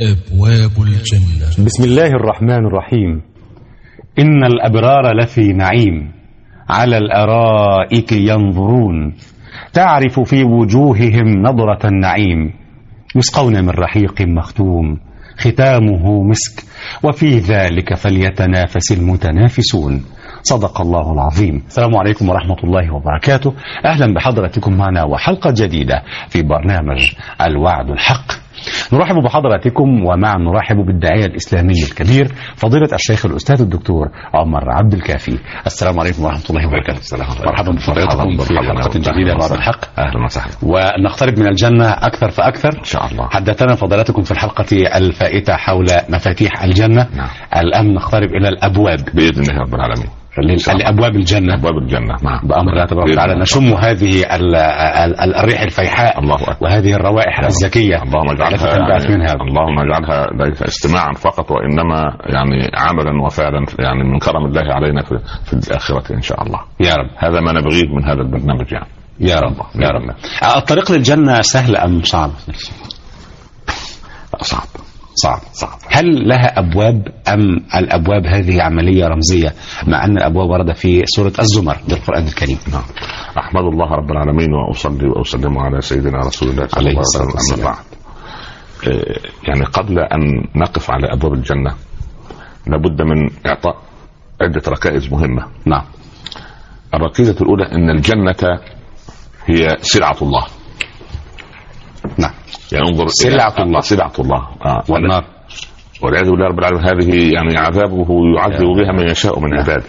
أبواب الجنة. بسم الله الرحمن الرحيم. إن الأبرار لفي نعيم على الأرائك ينظرون تعرف في وجوههم نضرة النعيم يسقون من رحيق مختوم ختامه مسك وفي ذلك فليتنافس المتنافسون. صدق الله العظيم. السلام عليكم ورحمة الله وبركاته. أهلا بحضرتكم معنا وحلقة جديدة في برنامج الوعد الحق. نرحب بحضراتكم ومع نرحب بالداعية الإسلامي الكبير فضيلة الشيخ الأستاذ الدكتور عمر عبد الكافي. السلام عليكم ورحمة الله وبركاته. مرحبا بفضيلتكم في حلقة جديدة من الوعد الحق. أهلا وسهلا. ونقترب من الجنة أكثر فأكثر إن شاء الله. حدثنا فضيلتكم في الحلقة الفائتة حول مفاتيح الجنة. نعم. الآن نقترب إلى الأبواب بإذن الله رب العالمين. لأبواب الجنة. أبواب الجنة. نعم. بأمر الله تبارك وتعالى نشم هذه الريح الفيحاء. الله أكبر. وهذه الروائح الزكية. اللهم اجعلها اللهم اجعلها ليس استماعا فقط وإنما يعني عملا وفعلا يعني من كرم الله علينا في الآخرة إن شاء الله. يا رب. هذا ما نبغيه من هذا البرنامج يعني. يا رب. يا رب. الطريق للجنة سهل أم صعب؟ صعب. هل لها أبواب أم الأبواب هذه عملية رمزية مع أن الأبواب ورد في سورة الزمر بالقرآن الكريم؟ نعم. أحمد الله رب العالمين وأصلي وأسلم على سيدنا رسول الله صلى الله عليه وسلم. أما بعد، يعني قبل أن نقف على أبواب الجنة لابد من إعطاء عدة ركائز مهمة. نعم. الركيزة الأولى أن الجنة هي سلعة الله. نعم. يعني انظر سلعة الله. والنار والعياذ بالله رب العالمين هذه يعني عذابه يعذب بها من يشاء من عباده.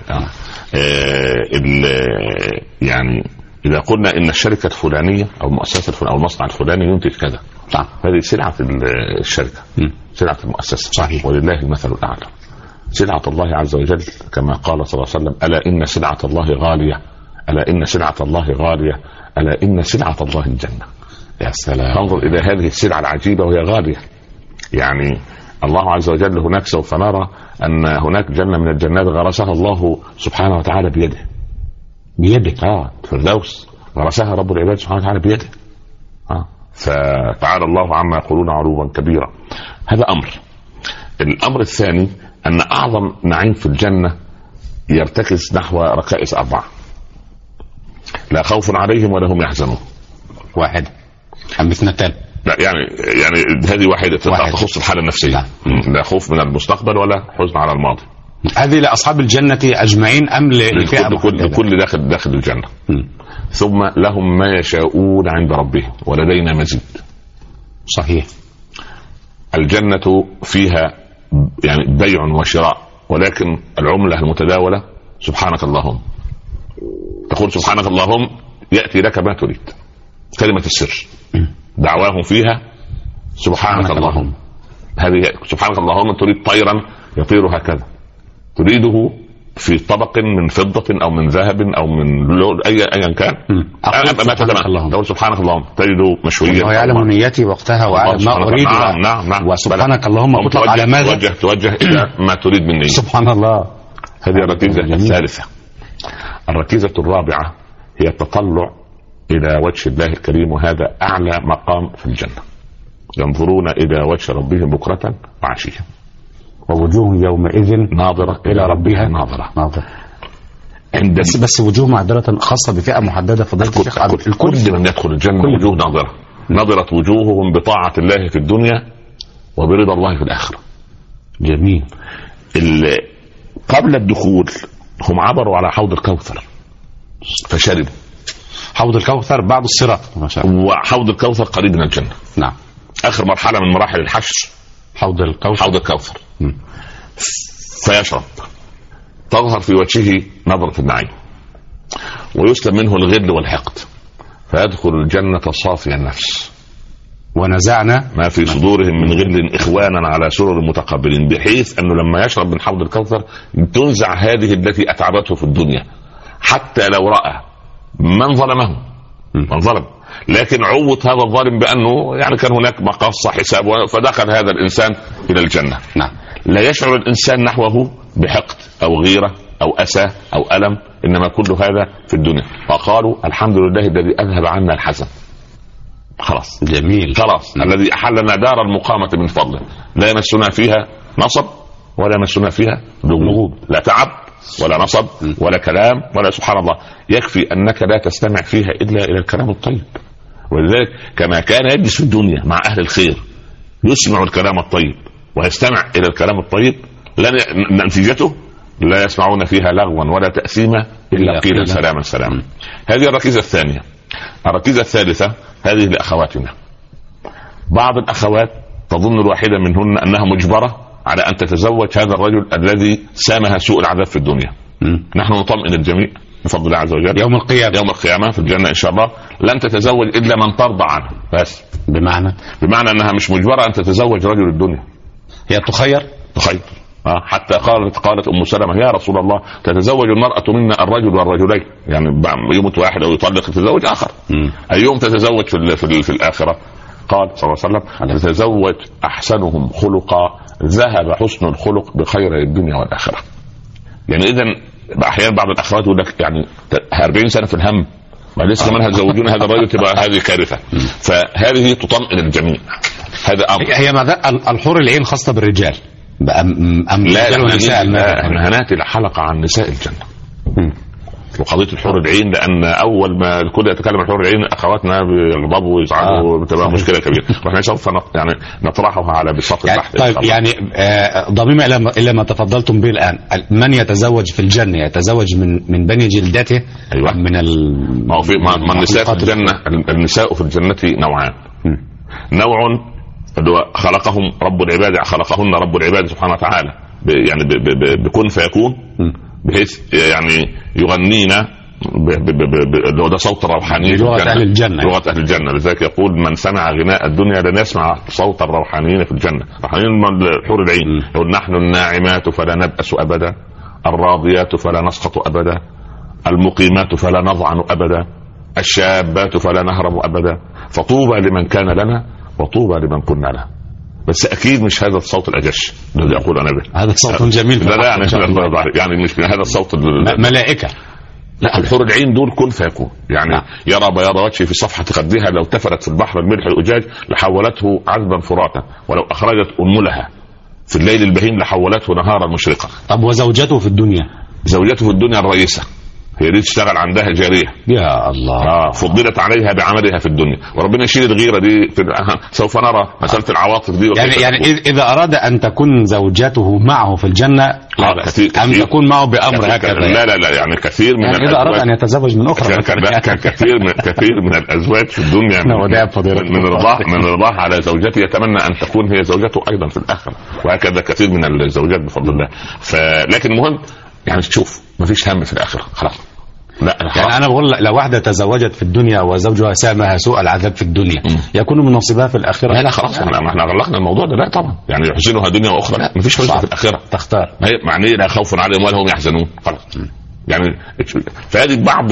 يعني إذا قلنا إن الشركة الفلانية أو المؤسسة الفلانية أو المصنع الفلاني ينتج كذا، هذه سلعة الشركة، سلعة المؤسسة. صحيح. ولله المثل الأعلى. سلعة الله عز وجل كما قال صلى الله عليه وسلم: ألا إن سلعة الله غالية، ألا إن سلعة الله غالية، ألا إن سلعة الله الجنة. يا سلام. انظر إلى هذه السلعة العجيبة وهي غالية. يعني الله عز وجل هناك سوف نرى أن هناك جنة من الجنات غرسها الله سبحانه وتعالى بيده. فردوس غرسها رب العباد سبحانه وتعالى بيده. فتعالى الله عما يقولون علوا كبيرا. هذا أمر. الأمر الثاني أن أعظم نعيم في الجنة يرتكز نحو ركائز 4: لا خوف عليهم ولا هم يحزنون. واحد أم اثنتان؟ لا يعني هذه واحدة تخص الحالة النفسية. لا خوف من المستقبل ولا حزن على الماضي. هذه لأصحاب الجنة أجمعين أم لكل داخل الجنة. ثم لهم ما يشاءون عند ربهم ولدينا مزيد. صحيح. الجنة فيها يعني بيع وشراء، ولكن العملة المتداولة سبحانك اللهم. تقول سبحانك اللهم يأتي لك ما تريد. كلمة السر دعواهم فيها سبحانك اللهم. هذه سبحانك اللهم تريد طيرا يطير هكذا، تريده في طبق من فضة أو من ذهب أو من أيا كان. ما تتمنى تقول سبحانك اللهم تجده مشويا. ويعلم نيتي وقتها ويعلم ما أريد. نعم. وسبحانك اللهم تطلق على ماذا؟ توجه إلى ما تريد مني. سبحان الله. هذه الركيزة الثالثة. الركيزة الرابعة هي التطلع إلى وجه الله الكريم، وهذا أعلى مقام في الجنة. ينظرون إلى وجه ربهم بكرة وعشية ووجوه يومئذ ناظرة إلى ربها ناظرة. بس وجوه معدلة خاصة بفئة محددة. الكل من يدخل الجنة وجوه ناظرة وجوههم بطاعة الله في الدنيا وبرضا الله في الآخرة. جميل. قبل الدخول هم عبروا على حوض الكوثر فشربوا. حوض الكوثر بعد الصراط. وحوض الكوثر قريب من الجنة. نعم. آخر مرحلة من مراحل الحشر حوض الكوثر. فيشرب، تظهر في وجهه نظرة النعيم ويسلم منه الغل والحقد، فيدخل الجنة صافي النفس. ونزعنا ما في صدورهم من غل إخوانا على سرر متقابلين، بحيث أنه لما يشرب من حوض الكوثر تنزع هذه التي أتعبته في الدنيا، حتى لو رأى من ظلمه من ظلم، لكن عوض هذا الظالم بأنه يعني كان هناك مقاصة حساب، فدخل هذا الإنسان إلى الجنة. نعم. لا يشعر الإنسان نحوه بحقد أو غيرة أو أسى أو ألم، إنما كل هذا في الدنيا. فقالوا الحمد لله الذي أذهب عنا الحزن. خلاص جميل. خلاص الذي أحلنا دار المقامة من فضله، لا يمسنا فيها نصب ولا يمسنا فيها لغوب، لا تعب ولا نصب ولا كلام ولا، سبحان الله، يكفي أنك لا تستمع فيها إلا إلى الكلام الطيب. ولذلك كما كان يجلس في الدنيا مع أهل الخير يسمع الكلام الطيب ويستمع إلى الكلام الطيب، نتيجته لا يسمعون فيها لغوا ولا تأثيما إلا قيلا سلاما سلاما. هذه الركيزة الثانية. الركيزة الثالثة هذه لأخواتنا. بعض الأخوات تظن الواحدة منهن أنها مجبرة على أن تتزوج هذا الرجل الذي سامها سوء العذاب في الدنيا. نحن نطمئن الجميع بفضل الله عز وجل يوم القيامة في الجنة إن شاء الله لن تتزوج إلا من ترضى عنه بس. بمعنى أنها مش مجبرة أن تتزوج رجل الدنيا، هي تخير. حتى قالت أم سلمة يا رسول الله تتزوج المرأة منا الرجل والرجلين، يعني يموت واحد أو يطلق تتزوج آخر، أيوم تتزوج في الآخرة؟ قال صلى الله عليه وسلم تتزوج أحسنهم خلقا ذهب حسن الخلق بخير الدنيا والآخرة. يعني إذن أحيانا بعض الأخوات يقول لك يعني 40 سنة في الهم ولسه كمان هتزوجون هذا الرجل، تبقى هذه كارثة. فهذه تطمئن الجميع. هذا أمر. هي الحور العين خاصة بالرجال لا احنا هناتي لحلقة عن نساء الجنة وقضية الحور العين، لأن أول ما الكل يتكلم عن الحور العين أخواتنا بيغضبوا ويزعلوا وتبقى مشكلة كبيرة، وإحنا سوف يعني نطرحها على بساط البحث. طيب يعني ضميمة إلى ما تفضلتم به الآن، من يتزوج في الجنة يتزوج من بني جلدته. أيوة. من ما النساء في الجنة، النساء في الجنة نوعان. نوع خلقهم رب العباد، خلقهن رب العباد سبحانه وتعالى يعني بكن فيكون، بحيث يعني يغنينا ده صوت روحاني لغة أهل الجنة. لغة أهل الجنة. لذلك يقول من سمع غناء الدنيا لن يسمع صوت الروحانيين في الجنة. روحانيين الحور العين يقول نحن الناعمات فلا نبأس أبدا، الراضيات فلا نسقط أبدا، المقيمات فلا نضعن أبدا، الشابات فلا نهرم أبدا، فطوبى لمن كان لنا وطوبى لمن كنا له. بس اكيد مش هذا الصوت الاجش الذي اقول انا به، هذا الصوت جميل. لا يعني مش هذا الصوت ملائكه. لا، الحور العين دول كن فيكون، يعني يرى بياض وجهه في صفحة خدها لو تفرت في البحر الملح الأجاج لحولته عذبا فراتا، ولو أخرجت أنملها في الليل البهيم لحولته نهارا مشرقا. طب وزوجته في الدنيا؟ زوجته في الدنيا الرئيسة، هي دي تشتغل عندها جارية. يا الله. فضلت عليها بعملها في الدنيا، وربنا يشيل الغيرة دي سوف نرى مسألة العواطف دي. يعني إذا أراد أن تكون زوجته معه في الجنة كثير أن تكون معه بأمر هكذا. لا يعني كثير من يعني إذا أراد أن يتزوج من أخرى كان كثير من الأزواج في الدنيا من رضاه على زوجته يتمنى أن تكون هي زوجته أيضا في الآخرة، وهكذا كثير من الزوجات بفضل الله. لكن المهم يعني تشوف مفيش هم في الآخرة خلاص. لا يعني أنا بقول لو واحدة تزوجت في الدنيا وزوجها سامها سوء العذاب في الدنيا يكون من نصيبها في الآخرة. لا خلاص يعني احنا غلقنا الموضوع ده. لا طبعا يعني يحزنها دنيا وأخرى، لا مفيش حزن في الآخرة. تختار معنيه لا خوف عليهم ولا هم يحزنون خلاص. يعني فهذه بعض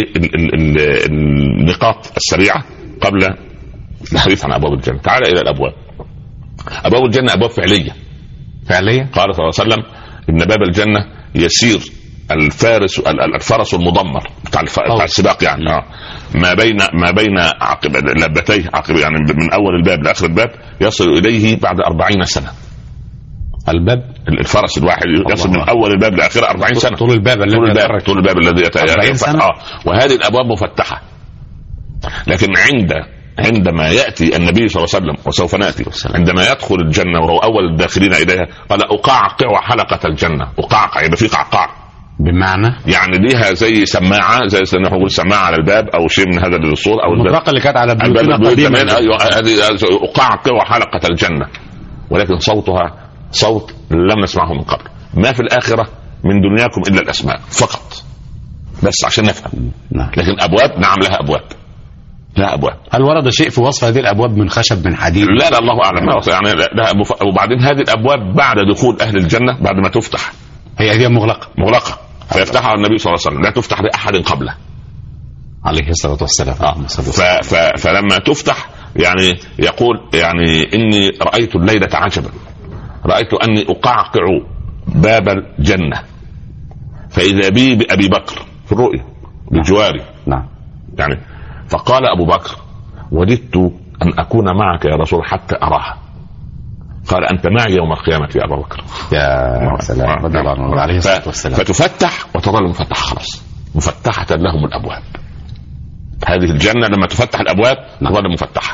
النقاط السريعة قبل الحديث عن أبواب الجنة. تعال إلى الأبواب. أبواب الجنة أبواب فعلية. قال صلى الله عليه وسلم إن باب الجنة يسير الفرس المضمر بتاع السباق، يعني ما بين لبتيه يعني من اول الباب لاخر الباب يصل اليه بعد 40 سنة. الفرس الواحد يصل من اول الباب لاخره 40 سنة. طول الباب الذي وهذه الابواب مفتحة. لكن عندما يأتي النبي صلى الله عليه وسلم وسوف نأتي عندما يدخل الجنة وهو أول الداخلين إليها قال أقعقع حلقة الجنة. أقعقع يبقى في قعقاع، بمعنى يعني ليها زي سماعة، زي نقول سماعة على الباب أو شيء من هذا الصوت أو المطرقة اللي كانت على بيوتنا قديما. هذه أقعقع حلقة الجنة، ولكن صوتها صوت لم نسمعه من قبل. ما في الآخرة من دنياكم إلا الأسماء فقط، بس عشان نفهم. لكن أبواب نعم لها أبواب. هل ورد شيء في وصف هذه الأبواب من خشب من حديد؟ لا الله أعلم يعني لا. وبعدين هذه الأبواب بعد دخول أهل الجنة بعد ما تفتح هي مغلقة فيفتحها النبي صلى الله عليه وسلم، لا تفتح لأحد قبله عليه الصلاة والسلام. فلما تفتح يعني يقول يعني إني رأيت الليلة عجبا، رأيت أني أقعقع باب الجنة فإذا بي بأبي بكر في الرؤيا بجواري. نعم. يعني فقال أبو بكر وددت أن أكون معك يا رسول حتى أراها. قال أنت معي يوم القيامة يا أبا بكر. يا سلام رضي الله عنه عليه الصلاة والسلام. فتفتح وتظل مفتحة خلاص، مفتحة لهم الأبواب. هذه الجنة لما تفتح الأبواب تظل مفتحة.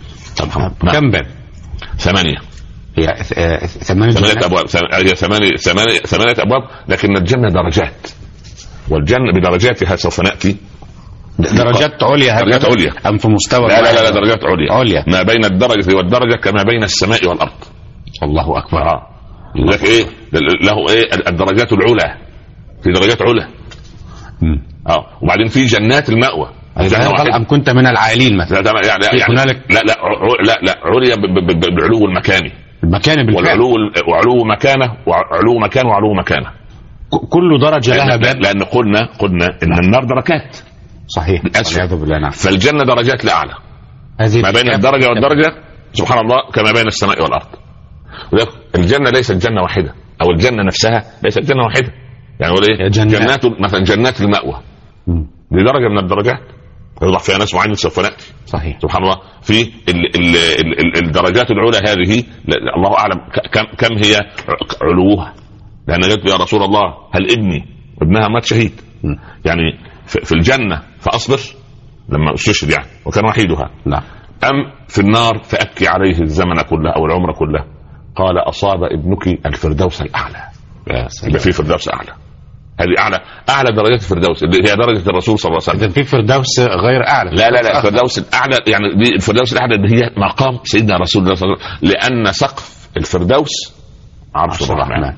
كم باب؟ 8. هي 8 أبواب. هي 8 أبواب، لكن الجنة درجات، والجنة بدرجاتها سوف نأتي. درجات عليا، درجات عليا أم في مستوى؟ لا درجات عليا ما بين الدرجة والدرجة كما بين السماء والأرض. الله أكبر. لك إيه له إيه الدرجات العلى، في درجات علا. وبعدين في جنات المأوى. أم كنت من العالين مثلا؟ يعني لا عليا بالعلو المكاني. وعلو مكانه وعلو مكانه. كل درجة لها باب. لأن قلنا إن النار دركات. صحيح. فالجنة درجات لأعلى ما بين الدرجة والدرجة سبحان الله كما بين السماء والأرض. الجنة ليست جنة واحدة، أو الجنة نفسها ليست جنة واحدة. يعني جنات مثلا جنات المأوى بدرجة من الدرجات يوضع فيها ناس معينين سوف نأتي. صحيح. سبحان الله. في الدرجات العلى هذه الله أعلم كم هي علوها. لأن قلت يا رسول الله هل ابنها مات شهيد يعني في الجنة فأصبر لما استشهد يعني وكان وحيدها، نعم، أم في النار فأبكي عليه الزمن كله أو العمر كله؟ قال أصاب ابنك الفردوس الأعلى. يبقى في فردوس أعلى. هذه أعلى درجات الفردوس اللي هي درجة الرسول صلى الله عليه وسلم. في فردوس غير أعلى؟ لا الفردوس الأعلى يعني دي الفردوس الأعلى اللي هي مقام سيدنا رسول الله صلى الله عليه وسلم، لأن سقف الفردوس عرش الرحمن.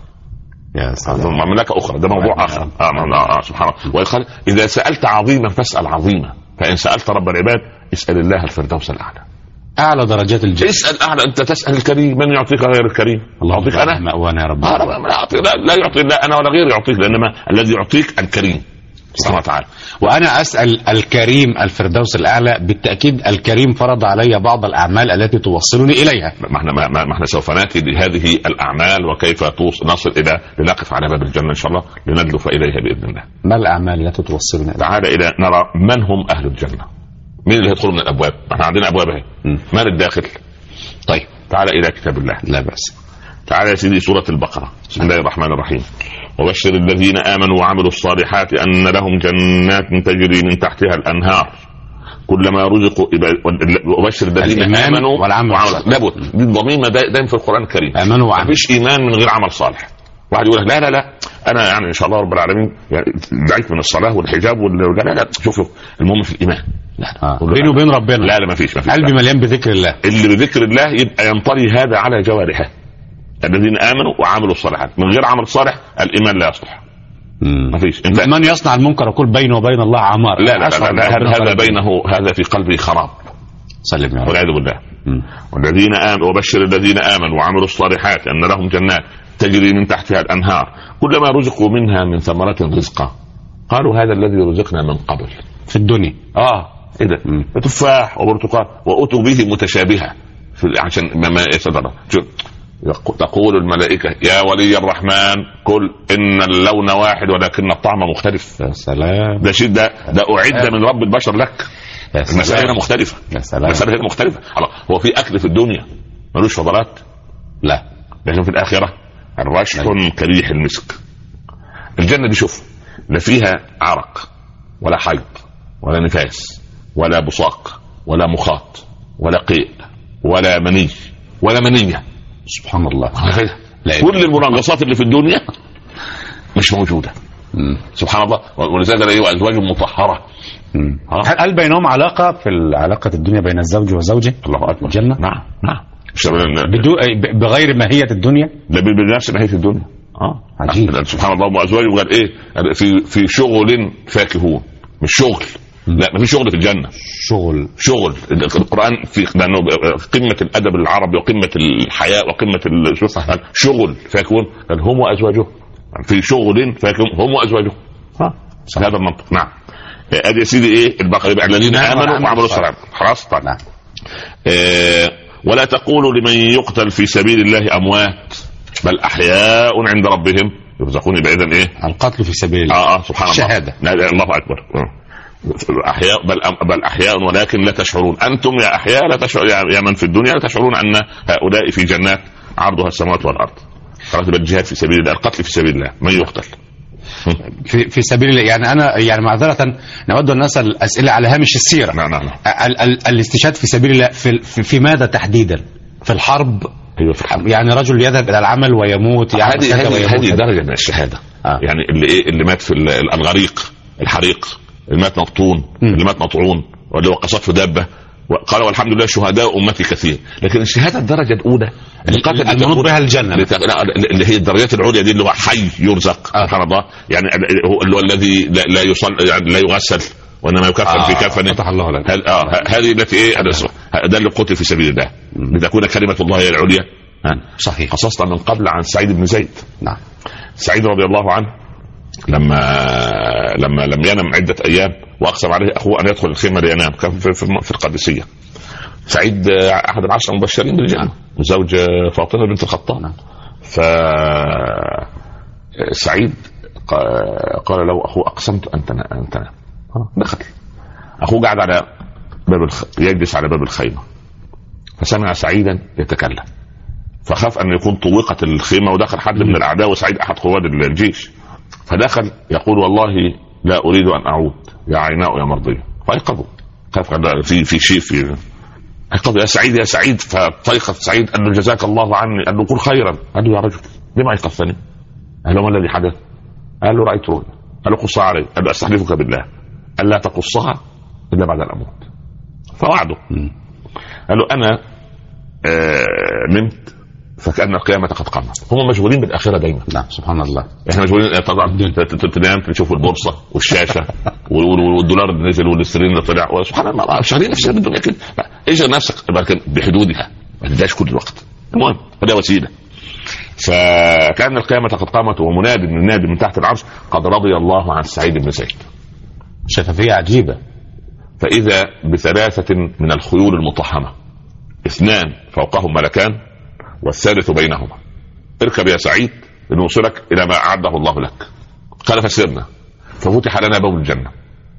يا سلام. مملكة أخرى، ده موضوع آخر. سبحان الله. ويقال إذا سألت عظيما فاسأل عظيما، فإن سألت رب العباد اسأل الله الفردوس الأعلى. أعلى درجات الجنة. اسأل أعلى. أنت تسأل الكريم، من يعطيك غير الكريم؟ الله يعطيك أنا مأوانا يا رب. لا يعطي لا أنا ولا غيري يعطيك، لأنما الذي يعطيك الكريم سبحانه وتعالى. وأنا أسأل الكريم الفردوس الأعلى. بالتأكيد الكريم فرض علي بعض الأعمال التي توصلني إليها. ما احنا سوف نأتي لهذه الأعمال وكيف نصل إلى لنقف على باب الجنة إن شاء الله لندلف إليها بإذن الله. ما الأعمال التي توصلنا؟ تعال إلى نرى من هم أهل الجنة، مين اللي يدخل من الأبواب. احنا عندنا أبواب اهي، من الداخل؟ طيب تعال إلى كتاب الله. لا بأس. تعال يا سيدي سورة البقرة. بسم الله الرحمن الرحيم. وبشر الذين آمنوا وعملوا الصالحات أن لهم جنات تجري من تحتها الأنهار كلما رزقوا. وبشر الذين آمنوا والعمل لابد دي ضميمة دائما في القرآن الكريم. آمنوا وعملوا. مفيش إيمان من غير عمل صالح. واحد يقول لك لا أنا يعني إن شاء الله رب العالمين يعني دعيت من الصلاة والحجاب لا شوف المهم في الإيمان. لا بيني وبين ربنا. لا ما فيش قلبي مليان بذكر الله. اللي بذكر الله يبقى ينطلي هذا على جوارحه. الذين آمنوا وعملوا الصالحات. من غير عمل صالح الإيمان لا يصلح. ما فيش. من يصنع المنكر يقول بينه وبين الله عمار. لا هذا بينه، هذا في قلبه خراب. سلم يا رب. والعياذ بالله. والذين آمنوا وبشر الذين آمنوا وعملوا الصالحات أن لهم جنات تجري من تحتها الأنهار كلما رزقوا منها من ثمرة رزقا قالوا هذا الذي رزقنا من قبل في الدنيا. ايه ده؟ تفاح وبرتقال وأتوا به متشابهة عشان ما يصدر. تقول الملائكة يا ولي الرحمن كل إن اللون واحد ولكن الطعم مختلف. يا سلام. ده أعد من رب البشر لك. المسائل مختلفة. يا سلام. المسائل مختلفة. هو في أكل في الدنيا ملوش فضلات؟ لا. لكن في الآخرة الرشح كريح المسك. الجنة دي شوف لا فيها عرق ولا حيض ولا نفاس ولا بصاق ولا مخاط ولا قيء ولا مني ولا منية. سبحان الله. كل المنغصات اللي في الدنيا مش موجودة. سبحان الله. ولذلك أزواج مطهرة. هل بينهم علاقة في علاقة الدنيا بين الزوج وزوجه؟ الله أكبر. الجنة. نعم بغير ماهية الدنيا. بنفس ماهية الدنيا. عجيب. سبحان الله. وأزواجه قال إيه في شغل فاكهون. مش شغل. لا ما في شغل في الجنة. شغل القرآن في لأنه قمة الأدب العربي وقمة الحياة وقمة شغل فاكهون. هم وأزواجه في شغل فاكهون هم وأزواجه. هذا المنطق. نعم. ادي يا سيدي ايه البقره يبقى الذين امنوا وعملوا الصالحات. خلاص طبعا. ولا تقولوا لمن يقتل في سبيل الله اموات بل احياء عند ربهم يرزقون. يبقى اذا ايه القتل في سبيل الله. سبحان الله. شهاده. الله اكبر. أحياء بل أحياء ولكن لا تشعرون. أنتم يا أحياء لا تشعرون، يا من في الدنيا لا تشعرون أن هؤلاء في جنات عرضها السماوات والأرض. راتب الجهاد في سبيل الله، القتل في سبيل الله، من يقتل في سبيل الله. يعني أنا يعني معذرة نود أن نسأل أسئلة على هامش السيرة. نعم. الاستشهاد في سبيل الله في ماذا تحديدا؟ في الحرب؟ أيوة في الحرب. يعني رجل يذهب إلى العمل ويموت، هذه درجة من الشهادة. يعني اللي مات في الغريق، الحريق، اللي مات مبطون، اللي مات مطعون، واللي وقصته دابة، قال والحمد لله شهداء أمتي كثير. لكن الشهادة الدرجة الأولى المنوط بها الجنة، اللي هي الدرجات العليا دي، اللي هو حي يرزق سبحان الله، يعني اللي هو الذي لا يصل، يعني لا يغسل وانما يكفن في كفنه. فتح الله لك. هذه التي ده اللي قتل في سبيل الله لتكون كلمة الله هي العليا. صحيح. قصصنا من قبل عن سعيد بن زيد. نعم. سعيد رضي الله عنه لما لم ينم عدة أيام وأقسم عليه أخوه أن يدخل الخيمة لينام، كان في القادسية. سعيد أحد العشرة المبشرين بالجنة، وزوج فاطمة بنت الخطاب. فسعيد قال له أخوه أقسمت أن تنام. دخل أخوه قاعد على يجلس على باب الخيمة، فسمع سعيدا يتكلم، فخاف أن يكون طوقت الخيمة ودخل حد من الأعداء، وسعيد أحد قواد الجيش، فدخل يقول والله لا أريد أن أعود يا عيناء يا مرضية. فأيقظوا، خاف في شيء في أيقظوا، يا سعيد. فطيقظ سعيد، قال له جزاك الله عني، قال له قل خيرا. قال له يا رجل لما أيقظتني؟ قال له ما الذي حدث؟ قال له رأيت رؤيا. قال له قصها علي. قال له أستحلفك بالله ألا تقصها إلا بعد أن أموت. فوعده. قال له أنا نمت فكأن القيامة قد قامت. هم مشغولين بالآخرة دايما. نعم سبحان الله. احنا مشغولين طبعا، تنام تشوف البورصة والشاشة والدولار اللي نزل والاسترليني اللي طلع، وسبحان الله شغالين نفسنا بالدنيا كده. اشغل نفسك بحدودها، ما تداش كل الوقت. المهم هذا وسيلة. فكأن القيامة قد قامت، ومنادي من النادي من تحت العرش قد رضي الله عن سعيد بن زيد. شفافية عجيبة. فإذا بثلاثة من الخيول المطحنة، 2 فوقهم ملكان والثالث بينهما، اركب يا سعيد لنوصلك إلى ما أعده الله لك. قال فسرنا، ففتح لنا باب الجنة،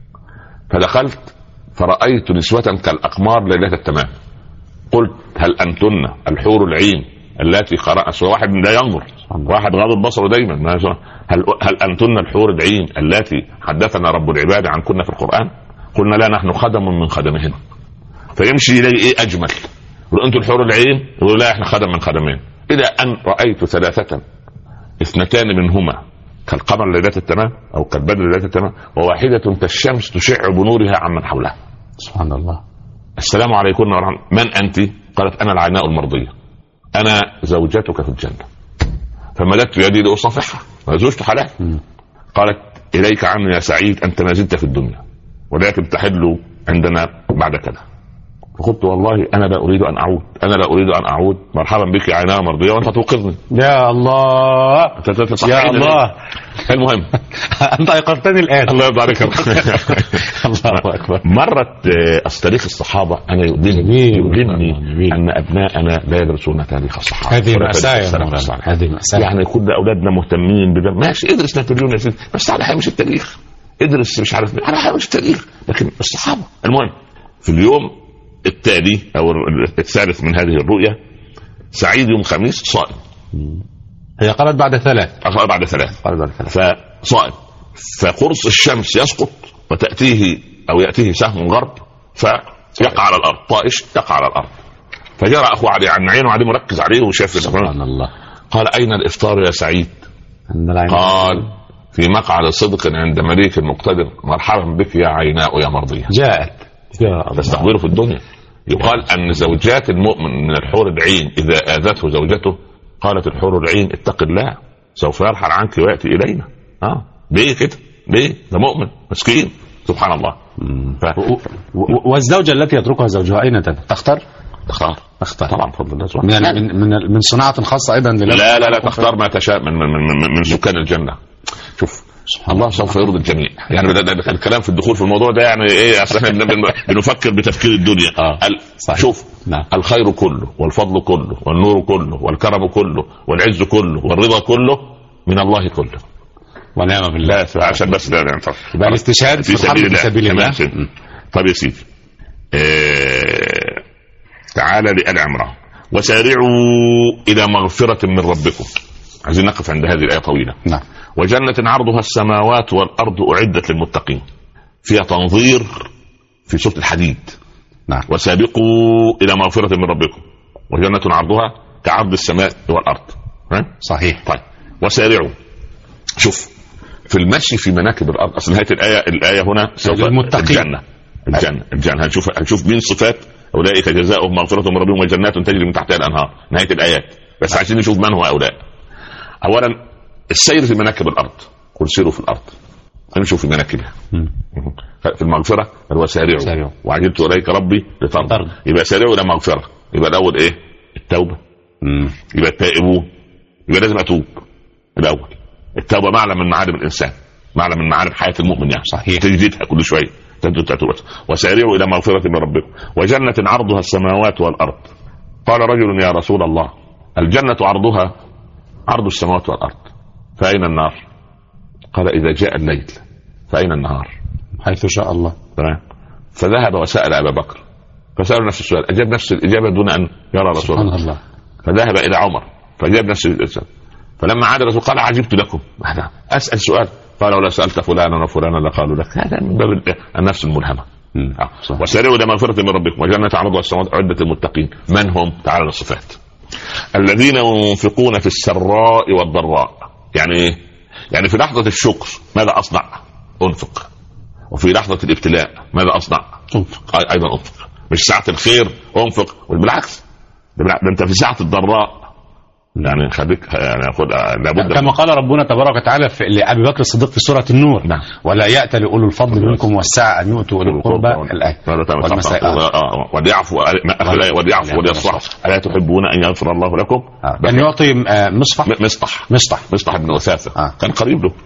فدخلت فرأيت نسوة كالأقمار ليلة التمام. قلت هل أنتن الحور العين التي قرأت؟ واحد لا ينظر، واحد غاضب بصره دايما، هل أنتن الحور العين التي حدثنا رب العباد عن كنا في القرآن؟ قلنا لا، نحن خدم من خدمهن. فيمشي إليه إيه أجمل، يقول أنتم الحور العين، يقول لا إحنا خدم من خدمين. إلى أن رأيت 3 2 منهما كالقمر ليلة التمام أو كالبدر ليلة التمام، وواحدة كالشمس تشع بنورها عمن حولها. سبحان الله. السلام عليكم ورحمة. من أنت؟ قالت أنا العيناء المرضية، أنا زوجتك في الجنة. فمددت يدي لأصافحها، زوجته حلال. قالت إليك عني يا سعيد، أنت ما زلت في الدنيا ولكن تحل عندنا بعد كذا. فقلت والله أنا لا أريد أن أعود، مرحبا بك يا عيناء مرضية وأنت توقظني. يا الله يا الله. المهم أنت أيقظتني الآن. الله يرضى عليك. الله أكبر. مرت تاريخ الصحابة أنا يؤلمني أن أبناءنا لا يدرسون تاريخ الصحابة. هذه مأساة، هذه مأساة. يعني كل أولادنا مهتمين بده، ماشي ادرس نابليون يا سيدي، بس على هامش التاريخ، ادرس مش عارف على هامش التاريخ، لكن الصحابة. المهم في اليوم التالي أو الثالث من هذه الرؤية، سعيد يوم خميس صائم. هي قالت بعد 3. بعد 3 فصائم، فقرص الشمس يسقط وتأتيه أو يأتيه سهم غرب فيقع على الأرض، طائش يقع على الأرض. فجرى أخوه علي عن عينه عليه مركز عليه وشاف. سبحان الله. قال أين الإفطار يا سعيد؟ قال في مقعد صدق عند مليك المقتدر، مرحبا بك يا عيناء يا مرضية. جاءت تستقبله في الدنيا. يقال أن زوجات المؤمن من الحور العين إذا آذته زوجته قالت الحور العين اتق الله سوف يرحل عنك ويأتي إلينا. ليه كده؟ ليه؟ ده مؤمن مسكين. سبحان الله. والزوجة التي يتركها زوجها أين تختار طبعا بفضل الله سبحانه. يعني من صناعة خاصة أيضا. لا تختار ما تشاء من سكان الجنة. شوف الله سوف يرضي الجميع. يعني ده الكلام في الدخول في الموضوع ده يعني ايه، اصل احنا بنفكر بتفكير الدنيا. شوف الخير كله والفضل كله والنور كله والكرم كله والعز كله والرضا كله من الله كله. ونعم بالله. لا عشان بس لا يعني يبقى الاستشهاد في سبيل الله. طب يا سيدي، تعالى لآل عمران: وسارعوا إلى مغفرة من ربكم. عايزين نقف عند هذه الآية طويلة. نعم. وجنة عرضها السماوات والأرض أعدت للمتقين، فيها تنظير في سورة الحديد. نعم. وسابقوا إلى مغفرة من ربكم وجنة عرضها كعرض السماء والأرض. صحيح. طيب وسارعوا، شوف في المشي في مناكب الأرض، أصل نهاية الآية هنا سوف الجنة هنشوف مين صفات أولئك جزاؤهم مغفرة من ربهم وجنات تجري من تحتها الأنهار، نهاية الآيات. بس عايزين نشوف من هو هؤلاء. أولا السير في مناكب الأرض، قل سيروا في الأرض، امشوا في مناكبها. في المغفرة هو سارعوا وعجلت إليك ربي لترضى. يبقى سارعوا إلى مغفرة. يبقى الأول إيه؟ التوبة. يبقى التائبون. يبقى لازم أتوب الأول. التوبة معلم من معالم الإنسان، معلم من معالم حياة المؤمن يعني. صحيح. تجديدها كل شوية تتوب. وسارعوا إلى مغفرة من ربكم وجنة عرضها السماوات والأرض. قال رجل: يا رسول الله، الجنة عرضها عرض السماوات والأرض، فأين النار؟ قال: إذا جاء الليل. فأين النهار؟ حيث شاء الله. تمام. فذهب وسأل أبا بكر فسأل نفس السؤال، أجاب نفس الإجابة دون أن يرى رسول الله. فذهب إلى عمر فأجاب نفس السؤال. فلما عاد الرسول قال: عجبت لكم، أسأل سؤال. قال: ولا سألت فلانا وفلانا لقالوا لك. هذا من باب النفس الملهمة. وسارعوا إلى مغفرة من ربكم وجنة عرضها السماوات أعدت للمتقين. من هم؟ تعالى الصفات: الذين ينفقون في السراء والضراء. يعني ايه؟ يعني في لحظة الشكر ماذا أصنع؟ أنفق. وفي لحظة الابتلاء ماذا أصنع؟ أنفق أيضا. أنفق. مش ساعة الخير أنفق، بالعكس ده أنت في ساعة الضراء يعني خليك يعني خد لابد. كما قال ربنا تبارك وتعالى لأبي بكر الصديق في سورة النور: نعم. ولا يأتل أولو الفضل منكم والسعة أن يؤتوا أولي القربى الآية. وليعفوا وليصفحوا ألا تحبون أن يغفر الله لكم؟ كان يعطي مصطح بن أثاثة كان قريب له.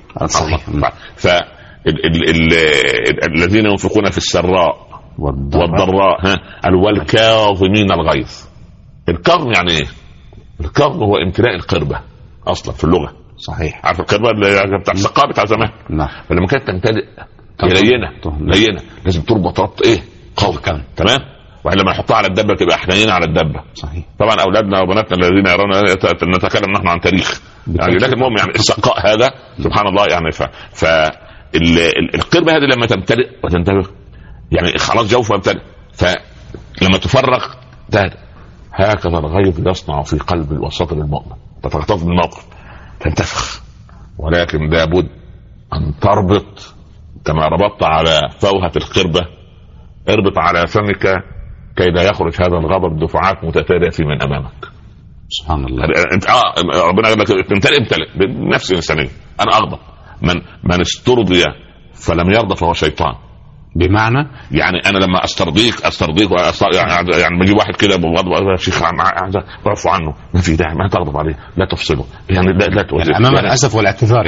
فالذين ينفقون في السراء والضراء والكاظمين الغيظ. الكظم يعني ايه؟ الكظم هو امتلاء القربة اصلا في اللغة. صحيح. عارف القربة اللي بتاع السقاء بتاع زمان. نعم. فلما كانت تمتلئ لينة لازم تربط ربط ايه؟ قوي. تمام. وإلا لما نحطها على الدبة تبقى حنينة على الدبة. صحيح. طبعا أولادنا وبناتنا الذين يرون نتكلم نحن عن تاريخ يعني، لكن المهم يعني السقاء هذا سبحان الله يعني. القربة هذه لما تمتلئ وتنتبه يعني خلاص جوفها امتلئ، فلما تفرغ هكذا الغيظ يصنع في قلب الوسط للمؤمن. تتغطف بالموقف تنتفخ، ولكن لابد أن تربط كما ربطت على فوهة القربة، اربط على فمك كي لا يخرج هذا الغضب دفعات متتالية في من أمامك. سبحان الله. انت ربنا قال لك امتلئ بنفس الإنسانية. أنا أغضب من استرضي فلم يرضى فهو شيطان. بمعنى يعني انا لما استرضيك يعني بجيب واحد كده بغضب يا شيخ اعفو عنه، ما في داعي، ما تغضب عليه، لا تفصله يعني لا يعني امام الاسف والاعتذار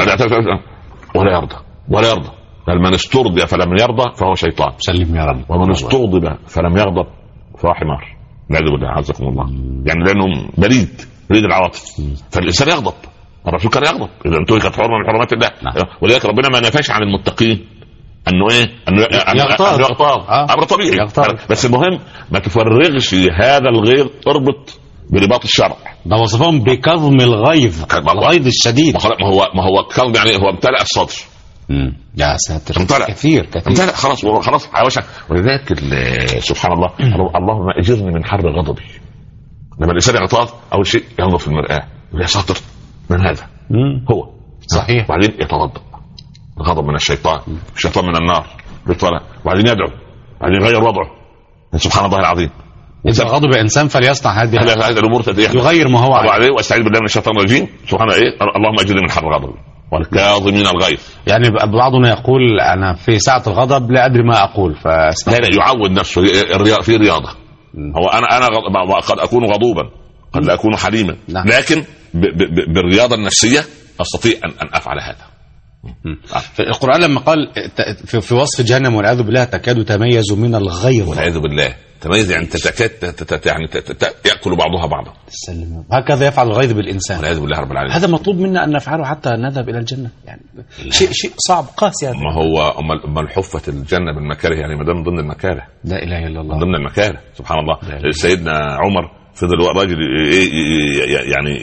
ولا يرضى. بل من استرضي فلم يرضى فهو شيطان. سلم يا رب. ومن استغضب فلم يغضب فهو حمار. نعوذ بالله عزكم الله. يعني لانه بريد العواطف. فالانسان يغضب، الرسول كان يغضب اذا انتهكت حرمه من حرمات الله. ولذلك ربنا ما نفاش عن المتقين انه ايه؟ انه يغتاظ امر طبيعي. بس المهم ما تفرغش هذا الغيظ، اربط برباط الشرع. ده وصفهم بكظم الغيظ الشديد. ما هو كظم يعني هو امتلأ الصدر. يا ساتر. كثير خلاص عاوشك. ولذلك سبحان الله اللهم اجرني من حر غضبي. لما الانسان يغتاظ اول شيء ينظر في المرآة يا ساتر من هذا هو صحيح. وبعدين يتوضأ. الغضب من الشيطان من النار بالطلع، وبعدين يدعو، بعدين يغير وضعه. سبحان الله العظيم. إذا غضب إنسان فليصنع هذه الأمور يغير ما هو عليه. واستعيذ بالله من الشيطان الرجيم. سبحان الله اللهم أجرني من حر غضبي والكاظمين الغيظ. يعني بعضنا يقول أنا في ساعة الغضب لا أدري ما أقول لا يعود نفسه في رياضة. هو أنا قد أكون غضوبا، قد لا أكون حليما، لكن بالرياضة النفسية أستطيع أن أفعل هذا. في القرآن لما قال في وصف جهنم والعياذ بالله تكاد تميز من الغيظ، والعياذ بالله تميز يعني تتكاد يعني يأكل بعضها بعضا. هكذا يفعل الغيظ بالإنسان والعياذ بالله رب العالمين. هذا مطلوب منا أن نفعله حتى نذهب إلى الجنة يعني. شيء صعب قاسي هذا. ما هو أما الحفة الجنة بالمكاره يعني ما دام ضمن المكاره. لا إله إلا الله. ضمن المكاره سبحان الله. سيدنا عمر فضل الراجل يعني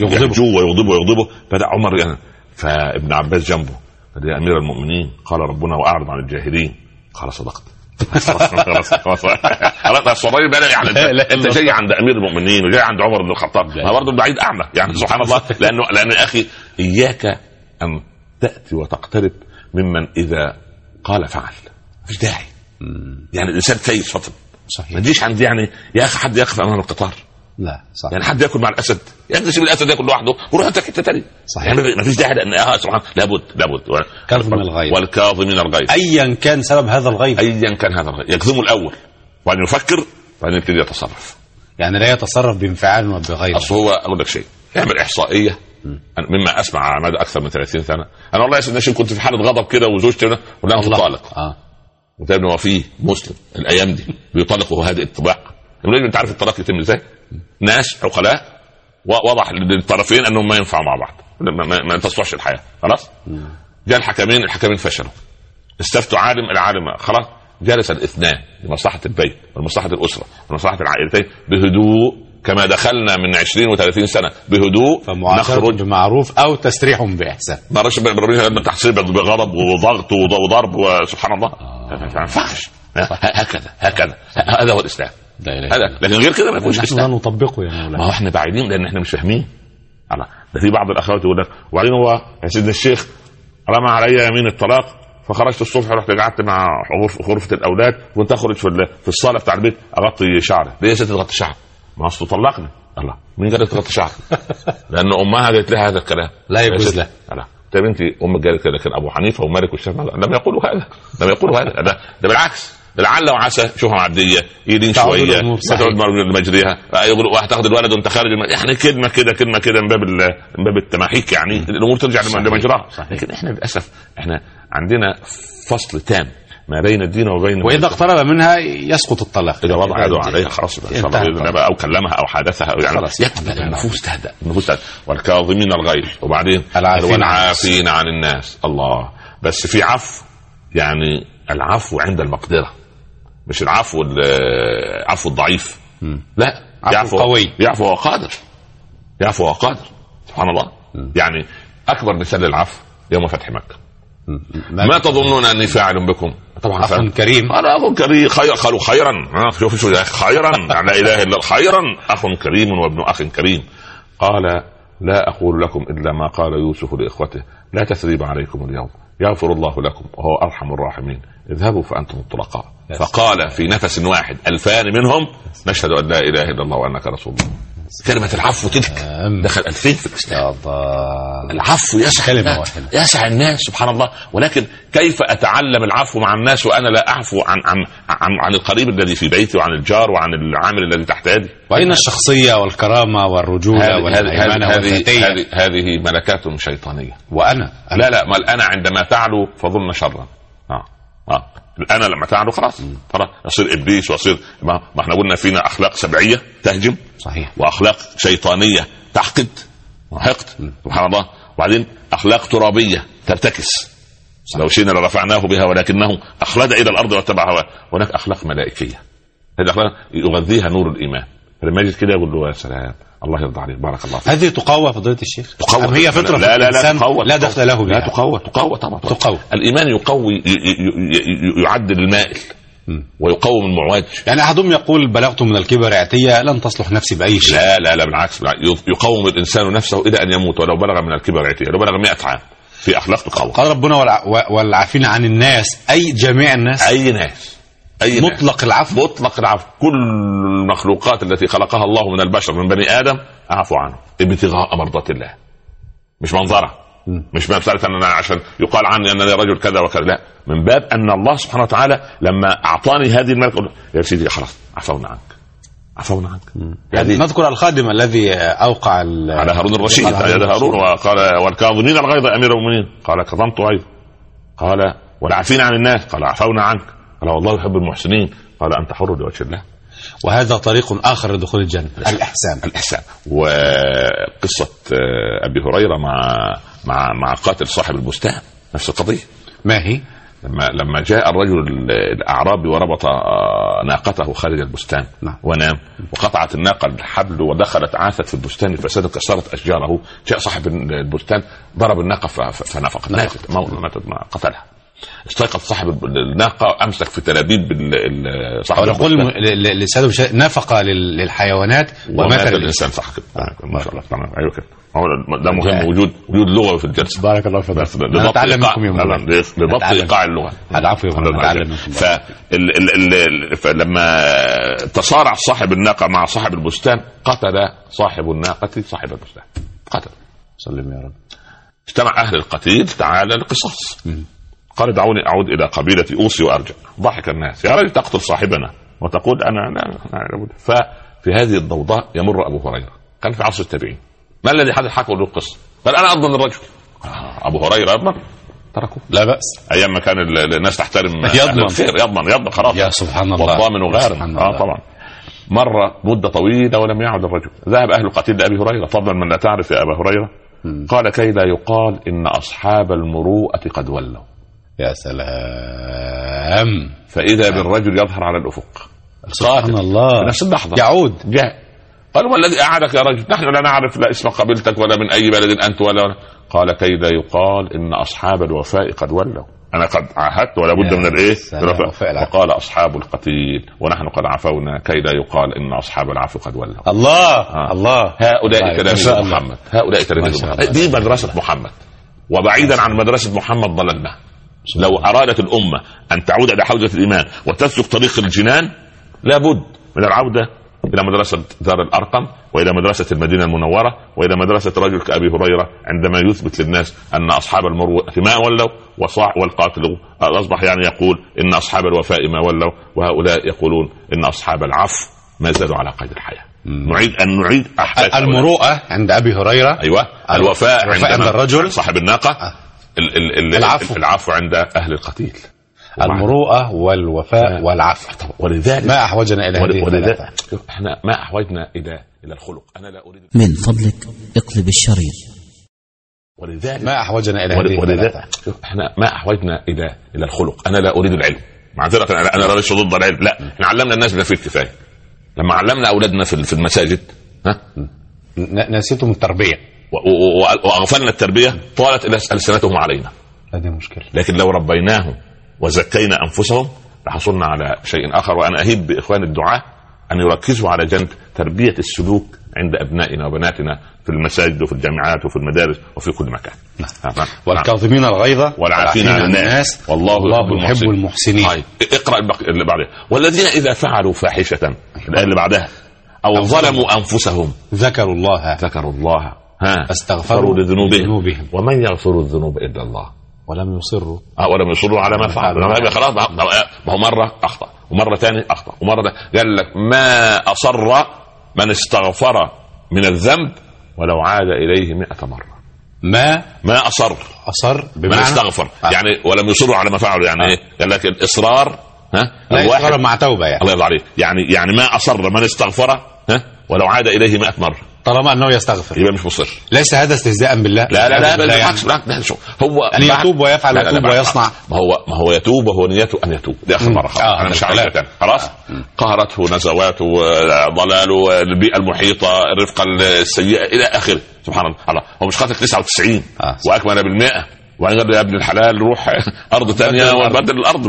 يغضبه بدأ عمر يعني فابن عباس جنبه قال يا أمير المؤمنين قال ربنا وأعرض عن الجاهلين قال صدقت. خلاص الصبي بقى يعني انت جاي عند امير المؤمنين وجاي عند عمر بن الخطاب ما برضه البعيد اعمى يعني سبحان الله. لان اخي اياك ان تاتي وتقترب ممن اذا قال فعل مفيش داعي يعني الانسان كيف فطن صحيح. ما تجيش عندي يعني يا اخي حد يقف امام القطار لا صح يعني حد ياكل مع الاسد يعني سيب الاسد ياكل لوحده وروح انت حته ثانيه صحيح يعني ما فيش داعي لان سبحان لابد كظم الغيظ والكاظمين الغيظ ايا كان سبب هذا الغيظ يكظمه الاول وبعدين يفكر وبعدين يبتدي يتصرف يعني لا يتصرف بانفعال وبغيظ. اصل هو اقول لك شيء يعمل احصائيه مما اسمع على مدى اكثر من 30 سنه. انا والله يا سيدنا شيخ كنت في حاله غضب كده وزوجتي ولا تطالق وتابع وفيه مسلم الايام دي بيطلقوا هذه الطباع. انت عارف الطلاق يتم ازاي؟ ناس عقلاء وضح للطرفين انهم ما ينفعوا مع بعض ما تصلحش الحياه خلاص. جاء الحكمين فشلوا استفتوا العالم خلاص جلس الاثنان لمصلحه البيت ولمصلحه الاسره ولمصلحه العائلتين بهدوء كما دخلنا من 20 و30 سنة بهدوء نخرج بمعروف او تسريح باحسان. ما رش تحصيل بغضب وضغط وضرب وسبحان الله ما ينفعش. هكذا هذا هو الاسلام هذا. لكن غير كده ما يكونش اسلام نطبقه يعني. ما هو احنا بعيدين لان احنا مش فاهمين. ده في بعض الاخوات يقول لك وبعدين هو يا سيدنا الشيخ رمى علي يمين الطلاق فخرجت الصبح رحت قعدت مع غرفه الاولاد وانت اخرج في الصاله بتاع البيت اغطي شعري. ليه يا ست تغطي شعري؟ ما اصله طلقني. الله مين قال لك تغطي شعري؟ لان امها قالت لها هذا الكلام لا يجوز له. طيب انت امك قالت كده لكن ابو حنيفه ومالك والشافعي لم يقولوا هذا. ده بالعكس لعل وعسى شوفها معديه يدين شويه تقعد مجريها وهتاخد الولد وانت خارج يعني كلمه كده من باب التماحيك يعني الامور ترجع لمجراها. لكن احنا للاسف احنا عندنا فصل تام ما بين الدين وبين واذا اقترب منها يسقط الطلاق. اذا وضع يده عليها خلاص او كلمها او حادثها يعني يقبل النفوس تهدأ والكاظمين الغيظ وبعدين والعافين عن الناس. الله بس في عفو يعني العفو عند المقدره مش العفو الضعيف لا عفو قوي يعفو وقادر سبحان الله. يعني اكبر مثال للعفو يوم فتح مكة ما تظنون اني فاعل بكم طبعا اخ كريم انا اخ كريم قالوا خيرا شوف خيرا لا اله الا خيرا اخ كريم وابن اخ كريم قال لا اقول لكم الا ما قال يوسف لاخوته لا تثريب عليكم اليوم يغفر الله لكم وهو ارحم الراحمين اذهبوا فانتم الطلقاء. فقال في نفس واحد 2000 منهم نشهد ان لا اله الا الله وانك رسول الله. كلمة العفو تلك دخل 2000 في الإسلام. العفو يسع الناس سبحان الله. ولكن كيف أتعلم العفو مع الناس وأنا لا أعفو عن القريب الذي في بيتي وعن الجار وعن العامل الذي تحت يدي؟ وإن الشخصية والكرامة والرجولة والهيمنة والفتية هذه ملكات شيطانية. وأنا لا ما الأنا عندما تعلو فظن شرا. الأنا لما تعلو خلاص يصير إبليس ويصير ما احنا قلنا فينا أخلاق سبعية تهجم صحيح واخلاق شيطانيه تحقد سبحان الله. وبعدين اخلاق ترابيه ترتكس لو شئنا لرفعناه بها ولكنه اخلد الى الارض واتبع هواه. هناك اخلاق ملائكيه هذه الاخلاق يغذيها نور الايمان. فلما يجي كده يقول له يا سلام الله يرضى عليك بارك الله فيك. هذه تقوى فضيلة الشيخ تقوى هي فطره لا تقوى لا دخل له بها. لا تقوى طبعا تقوى. الايمان يقوي يعدل المائل ويقوم المعواج. يعني احدهم يقول بلغت من الكبر عتية لن تصلح نفسي باي شيء. لا بالعكس يقوم الانسان نفسه الى ان يموت ولو بلغ من الكبر عتية لو بلغ 100 عام في اخلاق تقوى. قال ربنا والعافين عن الناس اي جميع الناس أي مطلق العفو. كل المخلوقات التي خلقها الله من البشر من بني آدم أعفو عنه ابتغاء مرضات الله مش منظرة مش مسألة أن أنا عشان يقال عني أن أنا رجل كذا وكذا لا من باب أن الله سبحانه وتعالى لما أعطاني هذه الملكة يا سيدي خلاص عفونا عنك. يعني نذكر الخادم الذي أوقع على هارون الرشيد هارون وقال والكاظمين الغيظ أمير المؤمنين قال كظمت غيظ قال والعافين عن الناس قال عفونا عنك قال والله يحب المحسنين قال أنت حر لوجه الله. وهذا طريق آخر لدخول الجنة، الإحسان. وقصة أبي هريرة مع قاتل صاحب البستان نفس القضية. ما هي؟ لما جاء الرجل الأعرابي وربط ناقته خارج البستان ونام، وقطعت الناقة الحبل ودخلت عاثت في البستان فسادت كسرت أشجاره، جاء صاحب البستان ضرب الناقة فنفقت، ماتت قتلها. استيقظ صاحب الناقة أمسك في تلابيب صاحب البستان. لساده نفقة للحيوانات ومثل الإنسان. صح كده، ما شاء الله. تمام، أيوة كده. ده مهم، وجود لغة في الجلسة. بارك الله فيك. نتعلم منكم يوم لضبط إيقاع اللغة. العفو. نتعلم منكم. فلما تصارع صاحب الناقة مع صاحب البستان قتل صاحب الناقة صاحب البستان، قتل. سلم يا رب. اجتمع أهل القتيل، تعالى القصاص. قال دعوني أعود إلى قبيلتي أوصي وأرجع. ضحك الناس، يا رجل تقتل صاحبنا وتقول أنا ففي هذه الضوضاء يمر أبو هريرة، كان في عصر التابعين. ما الذي حكوا له القصة؟ قال أنا أضمن الرجل. أبو هريرة يضمن، تركوه لا بأس. أيام ما كان الناس تحترم يضمن خلاص. يا سبحان الله، والضامن غارم. طبعا. مرة مدة طويلة ولم يعد الرجل. ذهب أهل القتيل لأبي هريرة، فضلا من لا تعرف يا أبا هريرة. قال كي لا يقال إن أصحاب المروءة قد ولوا. يا سلام. فإذا بالرجل يظهر على الأفق، سبحان الله، في نفس اللحظة يعود. جاء قال ما الذي أعادك يا رجل؟ نحن لا نعرف لا اسم قبيلتك ولا من أي بلد أنت ولا. قال كي لا يقال إن أصحاب الوفاء قد ولوا. أنا قد عاهدت ولا بد من الإيه؟ وقال أصحاب القتيل ونحن قد عفونا كي لا يقال إن أصحاب العفو قد ولوا. الله. هؤلاء تلاميذ محمد، هؤلاء تلاميذ محمد. دي مدرسة محمد، وبعيدا عن مدرسة محمد ضللنا. لو أرادت الأمة أن تعود إلى حوزة الإيمان وتسلك طريق الجنان لابد من العودة إلى مدرسة دار الأرقم، وإلى مدرسة المدينة المنورة، وإلى مدرسة رجل كأبي هريرة عندما يثبت للناس أن أصحاب المروءة ما ولوا، والقاتل أصبح يعني يقول إن أصحاب الوفاء ما ولوا، وهؤلاء يقولون إن أصحاب العفو ما زالوا على قيد الحياة. نعيد المروءة عند أبي هريرة. أيوة. الوفاء عند الرجل صاحب الناقة. العفو عند أهل القتيل. المروءة والوفاء والعفو. ولذلك ما أحوجنا إلى هذه الثلاثة. احنا ما أحوجنا إلى الخلق. أنا لا أريد. من فضلك اقلب الشريط. ولذلك ما أحوجنا إلى هذه الثلاثة. احنا ما أحوجنا إلى الخلق. أنا لا أريد العلم، معذرة أنا ليس ضد العلم، لا، احنا علمنا الناس بما فيه الكفاية. لما علمنا أولادنا في المساجد نسيتم التربية وأغفلنا التربية، طالت ألسنتهم علينا. هذه مشكلة. لكن لو ربيناهم وزكينا أنفسهم لحصلنا على شيء آخر. وأنا أهيب بإخوان الدعاة أن يركزوا على جانب تربية السلوك عند أبنائنا وبناتنا في المساجد وفي الجامعات وفي المدارس وفي كل مكان. والكاظمين الغيظ والعافين عن الناس والله يحب المحسنين. اقرأ اللي بعدها. والذين إذا فعلوا فاحشة، الآية اللي بعدها، أو ظلموا أنفسهم ذكروا الله استغفروا لذنوبهم ومن يغفر الذنوب إلا الله ولم يصروا على ما فعلوا. خلاص، ما هو مرة أخطأ ومرة ثانية أخطأ ومرة قال لك ما أصر من استغفر من الذنب ولو عاد إليه 100 مرة. ما أصر من استغفر يعني ولم يصروا على ما فعلوا. يعني إيه؟ قال لك الإصرار الواحد مع توبة يعني. الله يرضى عليك. يعني ما أصر من استغفر ولو عاد إليه 100 مرة طالما أنه يستغفر يبقى مش مصر. ليس هذا استهزاء بالله. لا بالعكس. هو أن يتوب ويفعل ويتوب ويصنع. ما هو يتوب وهو نيته أن يتوب. دي آخر مرة أنا مش عارف تاني. خلاص قهرته نزواته وضلاله البيئة المحيطة الرفقة السيئة إلى آخره. سبحان الله. هو مش قاتل 99 وأكمل بال100 وقال يا ابن الحلال روح أرض تانية وبدل الأرض.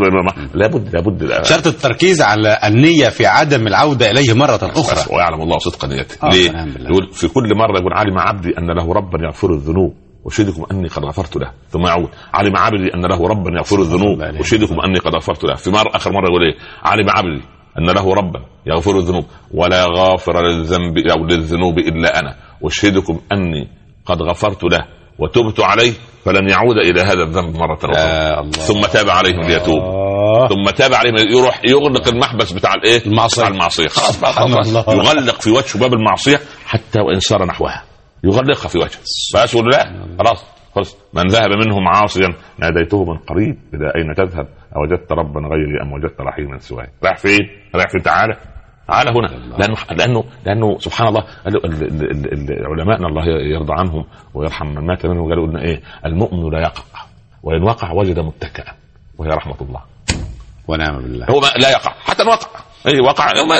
لابد شرط التركيز على النية في عدم العودة إليه مرة أخرى. ويعلم الله صدق نيته. ليه؟ يقول في كل مرة يقول علم عبدي أن له ربا يغفر الذنوب أشهدكم أني قد غفرت له. ثم يعود علم عبدي أن له ربا يغفر الذنوب أشهدكم أني قد غفرت له. في مرة آخر مرة يقول إيه؟ علم عبدي أن له ربا يغفر الذنوب ولا غافر للذنب أو للذنوب إلا أنا أشهدكم أني قد غفرت له وتبت عليه فلن يعود إلى هذا الذنب مرة أخرى. ثم تاب عليهم ليتوب. ثم تاب عليهم يروح يغلق المحبس بتاع الايه؟ المعصية. خلاص يغلق في وجهه باب المعصية حتى وإن سار نحوها يغلقها في وجهه. بس لا خلاص من ذهب منهم عاصيا ناديته من قريب إذا أين تذهب أوجدت ربا غيري أم وجدت رحيما سواي. رايح فين تعالى. على هنا، لانه سبحان الله علماءنا الله يرضى عنهم ويرحم من مات منهم قالوا لنا ايه؟ المؤمن لا يقع، وان وقع وجد متكئا، وهي رحمه الله ونعم بالله. هو لا يقع حتى وقع، اي وقع يوم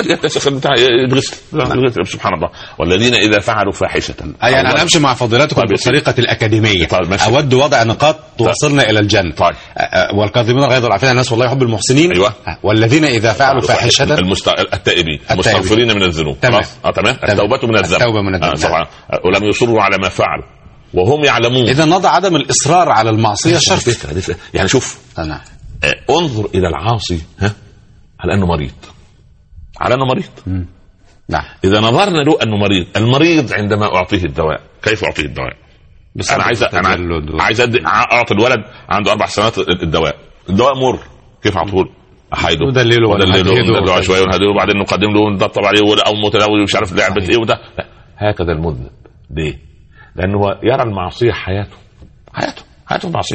يتغسل سبحان الله. والذين اذا فعلوا فاحشه، يعني انا امشي مع فضيلتكم بالطريقه الاكاديميه. اود وضع نقاط توصلنا الى الجنه. والكاظمين الغيظ والعافين عن الناس والله يحب المحسنين. ايوه. والذين اذا فعلوا فاحشه، التائبين المستغفرين من الذنوب. تمام. التوبه من الذنب. التوبه من الذنب. ولم يصروا على ما فعلوا وهم يعلمون. اذا نضع عدم الاصرار على المعصيه شرط. يعني شوف انا انظر الى العاصي على انه مريض، على انه مريض. نعم. اذا نظرنا له انه مريض، المريض عندما اعطيه الدواء كيف اعطيه الدواء؟ انا عايز اعطي الولد عنده 4 سنوات الدواء مر، كيف اعطيه؟ احايده ودلله شويه ونهديه وبعدين نقدم له ونطبطب عليه او متلوي مش عارف لعبه ايه وده. هكذا المذنب. ليه؟ لانه يرى المعصيه حياته المعصيه.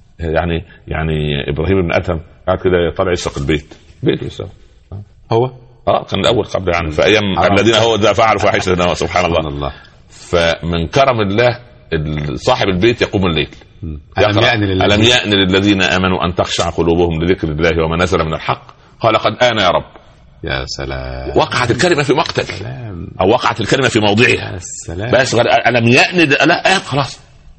يعني ابراهيم بن ادهم قاعد كده طالع يسرق البيت يسرق. هو كان الاول قبل يعني في ايام الذين هو ذا فعلوا فاحشه سبحان الله. فمن كرم الله صاحب البيت يقوم الليل ألم يأن للذين آمنوا أن تخشع قلوبهم لذكر الله وما نزل من الحق قال قد آن يا رب. يا سلام. وقعت الكلمة في مقتل أو وقعت الكلمة في موضعها. بس ألم يأن لا خلاص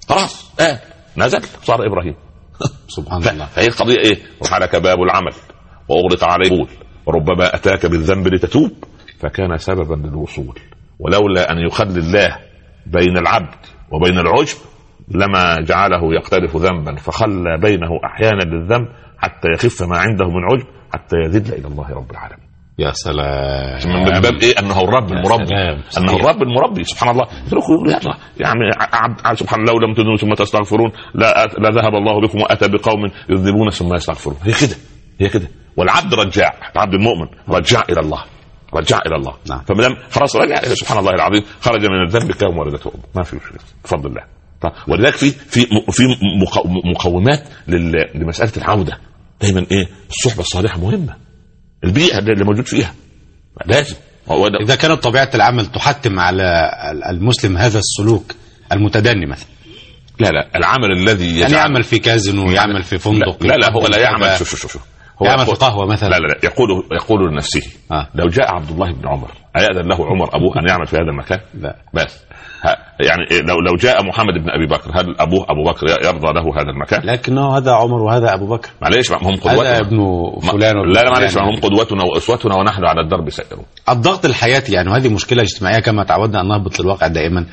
نزل صار إبراهيم. سبحان الله. فهي القضية إيه؟ وحلك باب العمل وأغلق عليه، وربما أتاك بالذنب لتتوب فكان سببا للوصول، ولولا أن يخلي الله بين العبد وبين العجب لما جعله يقترف ذنبا فخلى بينه أحيانا للذنب حتى يخف ما عنده من عجب حتى يذل إلى الله رب العالمين. يا سلام. من باب إيه؟ أنه الرب المربي، أنه الرب المربي سبحان الله. يعني سبحان الله لو لم تذنبوا ثم تستغفرون لا ذهب الله بكم وأتى بقوم يذنبون ثم يستغفرون. هي كده. والعبد رجاع، العبد المؤمن رجاع إلى الله. نعم. فمدام خلاص رجع سبحان الله العظيم خرج من الذنب كما ولدته ما في شيء بفضل الله. ولذلك في مقومات لمسألة العودة دايما ايه؟ الصحبة الصالحة مهمة، البيئة اللي موجود فيها لازم. إذا كانت طبيعة العمل تحتم على المسلم هذا السلوك المتدني مثلا، لا العمل الذي يعني يعمل في كازينو، يعمل في فندق، لا هو لا يعمل شوف هو يعمل في قهوة مثلا، لا يقول لنفسه لو جاء عبد الله بن عمر أيأذن له عمر أبوه أن يعمل في هذا المكان؟ لا. بس يعني لو جاء محمد بن أبي بكر هل أبوه أبو بكر يرضى له هذا المكان؟ لكنه هذا عمر وهذا أبو بكر، معليش هم قدوتنا، هذا ابن فلان لا معليش هم قدوتنا وأسوتنا ونحن على الدرب سائرون. الضغط الحياتي يعني، وهذه مشكلة اجتماعية كما تعودنا أن نهبط للواقع دائما،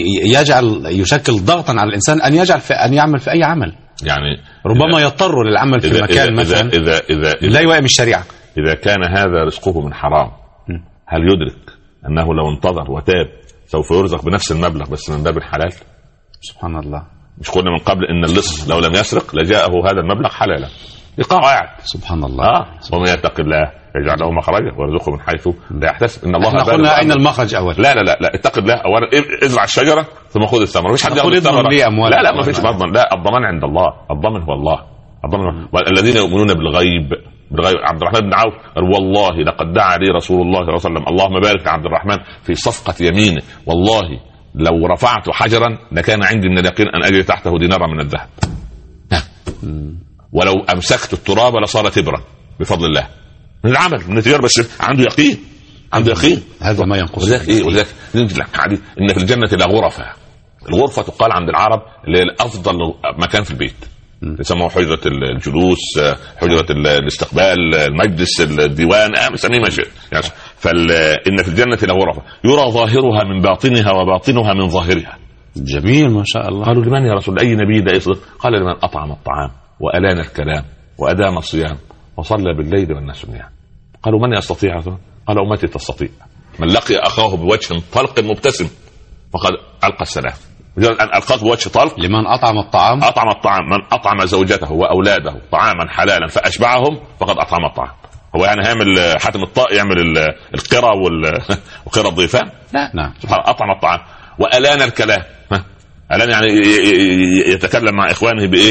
يشكل ضغطا على الإنسان أن يعمل في أي عمل، يعني ربما يضطر للعمل في مكان مثلا إذا لا يوائم الشريعة. إذا كان هذا رزقه من حرام هل يدرك أنه لو انتظر وتاب سوف يرزق بنفس المبلغ بس من باب الحلال؟ سبحان الله. مش قلنا من قبل إن اللص لو لم يسرق لجاءه هذا المبلغ حلالا؟ يقع قاعد. سبحان الله. ومن يتق الله يجعل له مخرجا ويرزقه من حيث لا يحتسب إن الله. احنا قلنا أين المخرج أول؟ لا اتق الله أولا، ازرع الشجرة ثم خذ الثمر. مفيش حد ياخذ الثمر. لا ما فيش مضمن، لا الضمان عند الله، الضامن هو الله، والذين يؤمنون بالغيب. عبد الرحمن بن عوف قال والله لقد دعا لي رسول الله صلى الله عليه وسلم اللهم بارك لعبد الرحمن في صفقة يمينه، والله لو رفعت حجرا لكان عندي من اليقين أن أجد تحته دينارا من الذهب، ولو أمسكت التراب لصار تبرا بفضل الله من العمل من التجارة، بس عنده يقين. هذا ما ينقص. ولذلك إن في الجنة لغرفة. الغرفة تقال عند العرب اللي هي الأفضل مكان في البيت، يسموه حجرة الجلوس، حجرة الاستقبال، المجلس، الديوان، مسميه ما شئت يعني. فإن في الجنة لغرفة يرى ظاهرها من باطنها وباطنها من ظاهرها. جميل ما شاء الله. قالوا لمن يا رسول أي نبي ده يصدق؟ قال لمن أطعم الطعام وألان الكلام وأدام الصيام وصلى بالليل والناس نيام. قالوا من يستطيع؟ قال أمتي تستطيع. من لقي أخاه بوجه طلق مبتسم فقد ألقى السلام. أن ألقاه بوجه طلق. لمن أطعم الطعام من أطعم زوجته وأولاده طعاما حلالا فأشبعهم فقد أطعم الطعام. هو يعني هيعمل حاتم الطائي يعمل القرى وقرى الضيفان؟ لا. أطعم الطعام وألان الكلام الان يعني يتكلم مع اخوانه بايه؟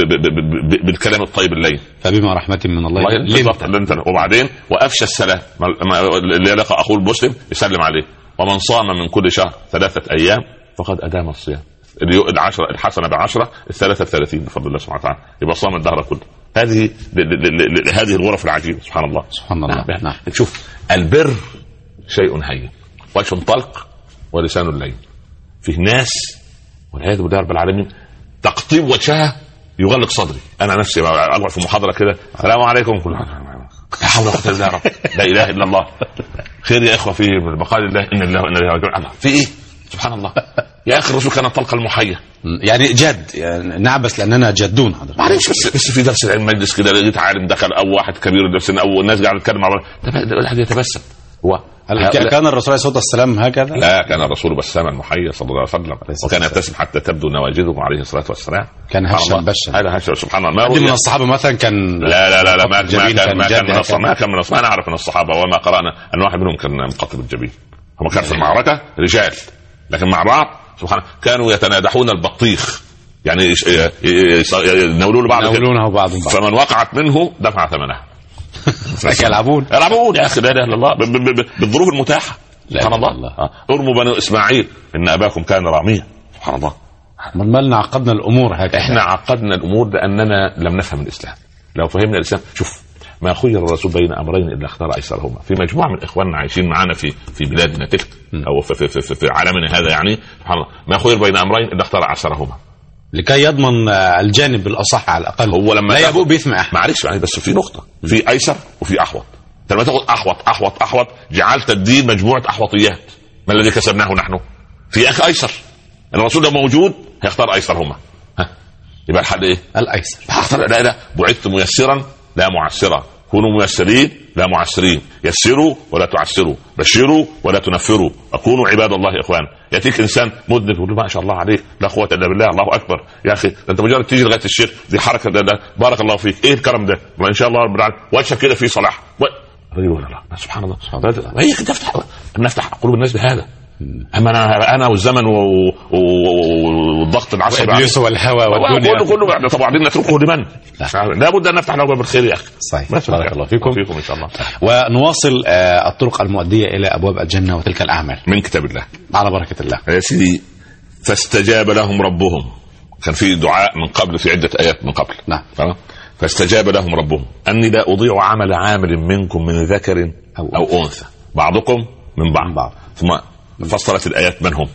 بالكلام الطيب اللين. فبما رحمه من الله لنت. وبعدين وافشى السلام، اللي يلقى اخوه المسلم يسلم عليه. ومن صام من كل شهر 3 أيام فقد ادام الصيام. الحسنه ب10، الثلاثه 30 بفضل الله سبحانه وتعالى، يبقى صام الدهر كله. هذه الغرف العجيبه. سبحان الله سبحان الله. نعم. شوف، البر شيء هين، وجه طلق ولسان لين. فيه ناس والعياذ بالله رب العالمين تقطيب وجهها يغلق صدري. انا نفسي اقعد في محاضره كده، السلام عليكم، لا حول ولا قوه الا بالله، لا اله الا الله، خير يا اخوه، في مقال الله ان الله وان اليه راجعون. في ايه؟ سبحان الله يا اخي، الرسول كان طلق المحيا، يعني جد، يعني نعبس لاننا جدون حضرتك. معلش، بس في درس العلم مجلس كده لقيت عالم دخل او واحد كبير درس او الناس قاعده تتكلم مع بعض، الواحد يتبسم. كان الرسول عليه الصلاه والسلام هكذا؟ لا، كان الرسول بساما محيا صلى الله عليه وسلم، وكان يبتسم حتى تبدو نواجذه عليه الصلاه والسلام. كان هشا بشا. هذا هشا سبحان الله. ما من الصحابه مثلا كان لا ما كان من الصحابه. انا اعرف من الصحابه وما قرانا ان واحد منهم كان مقطب الجبين. هم كانوا في المعركه رجال، لكن مع بعض سبحان الله كانوا يتنادحون البطيخ، يعني يناولونه بعض، فمن وقعت منه دفع ثمنها. يلعبون يا اخي، لا اله الا الله، بالظروف المتاحه. سبحان الله. ارموا بني اسماعيل ان اباكم كان راميا. سبحان الله. مالنا عقدنا الامور هكذا. احنا عقدنا الامور لاننا لم نفهم الاسلام. لو فهمنا الاسلام، شوف، ما خير الرسول بين امرين الا اختار ايسرهما. في مجموعه من اخواننا عايشين معنا في بلادنا تلك او في عالمنا هذا، يعني سبحان الله، ما خير بين امرين الا اختار ايسرهما لكي يضمن الجانب الاصح على الاقل. هو لما لا يبوء باسم احد. معلش يعني، بس في نقطه، في ايسر وفي احوط. انت لما تاخذ احوط جعلت الدين مجموعه احوطيات. ما الذي كسبناه نحن؟ في اخي ايسر، الرسول ده موجود هيختار ايسرهما. يبقى الحل ايه؟ الايسر. لا بعثت ميسرا لا معسرا، كونوا ميسرين لا معسرين، يسروا ولا تعسروا، بشروا ولا تنفروا، اكونوا عباد الله اخوان. ياتيك انسان مذنب يقول ما شاء الله عليك، لا قوه الا بالله، الله اكبر، يا اخي انت مجرد تيجي لغايه الشيخ، دي حركه، ده بارك الله فيك، ايه الكرم ده، وان شاء الله رب العالمين وجهك كده فيه صلاح. سبحان الله. هي نفتح قلوب الناس بهذا. اما انا والزمن والضغط العصبي والابليس والهوى والدنيا كله طبعا نتركه لمن؟ لا بد ان نفتح له باب الخير يا اخي. صحيح. بارك الله فيكم ان شاء الله. ونواصل الطرق المؤديه الى ابواب الجنه وتلك الاعمال من كتاب الله على بركه الله. يا سيدي، فاستجاب لهم ربهم. كان في دعاء من قبل في عده ايات من قبل. نعم. فاستجاب لهم ربهم اني لا اضيع عامل منكم من ذكر او انثى، بعضكم من بعض. ثم فصلت الآيات من هم.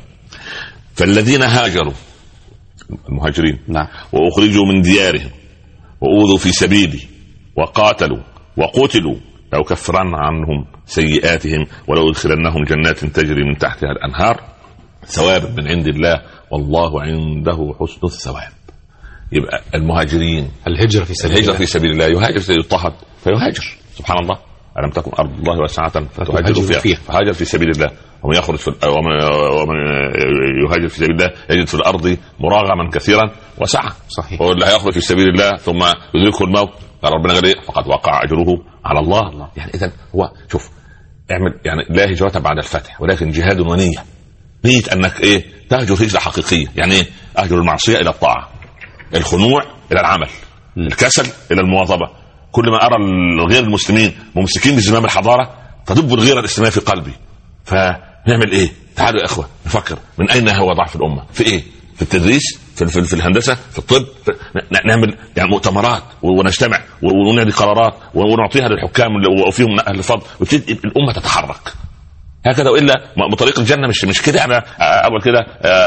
فالذين هاجروا، المهاجرين، نعم، وأخرجوا من ديارهم وأوذوا في سبيلي وقاتلوا وقتلوا لأكفرن عنهم سيئاتهم ولو أدخلنهم جنات تجري من تحتها الأنهار ثوابا من عند الله والله عنده حسن الثواب. يبقى المهاجرين، الهجرة في سبيل الله، يهاجر سيضطهد فيهاجر. سبحان الله، ألم تكن أرض الله واسعة فتهاجروا فيها، فهاجر في سبيل الله. ومن يخرج ومن يهاجر في سبيل الله يجد في الأرض مراغما كثيرا وسعة. صحيح. واللي هيخرج في سبيل الله ثم يدركه الموت قال ربنا قال ايه؟ فقد وقع أجره على الله. يعني إذن هو شوف، اعمل يعني لا هجرة بعد الفتح، ولكن جهاد ونية. نية أنك إيه؟ تهجر هجرة حقيقية. يعني إيه؟ أهجر المعصية إلى الطاعة، الخنوع إلى العمل، الكسل إلى المواظبة. كل ما أرى غير المسلمين ممسكين بزمام الحضارة تدب الغيرة الإسلامية في قلبي. فنعمل إيه؟ تعالوا يا إخوة نفكر، من أين هو ضعف الأمة؟ في إيه؟ في التدريس، في الهندسة، في الطب، نعمل يعني مؤتمرات ونجتمع ونعطي قرارات ونعطيها للحكام وفيهم أهل الفضل وتبتدي الأمة تتحرك هكذا. وإلا بطريق الجنة مش كده. أنا أول كده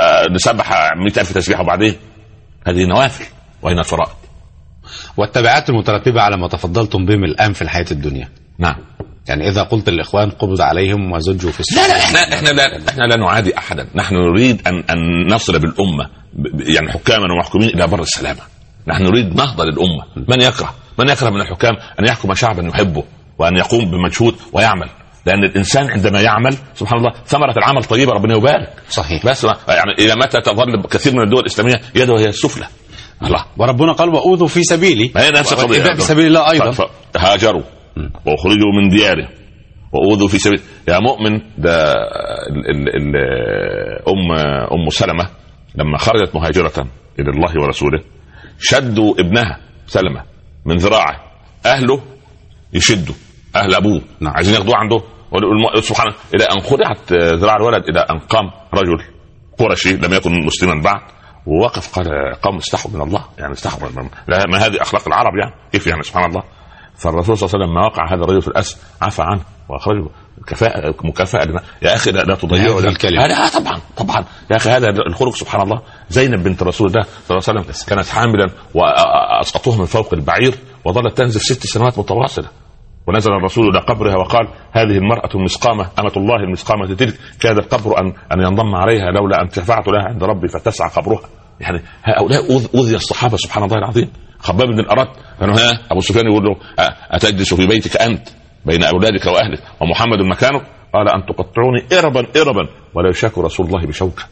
نسبح 100,000 تسبيحة وبعدين هذه نوافل. وأين الفرائض؟ والتبعات المترتبة على ما تفضلتم بهم الآن في الحياة الدنيا. نعم. يعني إذا قلت الإخوان قبض عليهم وزجوا في السجن. لا احنا لا نعادي أحدا. نحن نريد أن نصل بالأمة يعني حكاما ومحكومين إلى بر السلامة. نحن نريد نهضة للأمة. من يكره من الحكام أن يحكم شعبا يحبه وأن يقوم بمجهود ويعمل، لأن الإنسان عندما يعمل سبحان الله ثمرة العمل طيبة ربنا يبارك. صحيح. بس يعني إلى متى تظل كثير من الدول الإسلامية يده هي السفلى؟ الله. وربنا قال وأوذوا في سبيلي، ما هي نفس القضية في سبيل الله أيضا. هاجروا وأخرجوا من ديارهم وأوذوا في سبيل. يا مؤمن، ده أم سلمة لما خرجت مهاجرة إلى الله ورسوله شدوا ابنها سلمة من ذراعه، أهله يشدوا، أهل أبوه عايزين ياخدوه عنده، سبحان الله، إلى أن خدعت ذراع الولد، إلى أن قام رجل قرشي لم يكن مسلما بعد ووقف قال قوم استحوا من الله، يعني استحوا ما هذه أخلاق العرب يعني كيف يعني سبحان الله. فالرسول صلى الله عليه وسلم ما وقع هذا الرجل في الأسر عفى عنه وأخرجه مكافأة لنا. يا أخي لا تضيعوا الكلمة. طبعا يا أخي هذا الخلق سبحان الله. زينب بنت رسول الله صلى الله عليه وسلم كانت حاملا وأسقطوها من فوق البعير وظلت تنزل 6 سنوات متواصلة، ونزل الرسول إلى قبرها وقال هذه المرأة المسقامة أمة الله المسقامة تلك كاد القبر أن ينضم عليها لولا أن شفعت لها عند ربي فتسعى قبرها. يعني هؤلاء أوذي الصحابة سبحان الله العظيم. خباب بن الأرد كانوا أبو سفيان يقول له أتجلس في بيتك أنت بين أولادك وأهلك ومحمد مكانك؟ قال أن تقطعوني إربا ولا يشاك رسول الله بشوكة.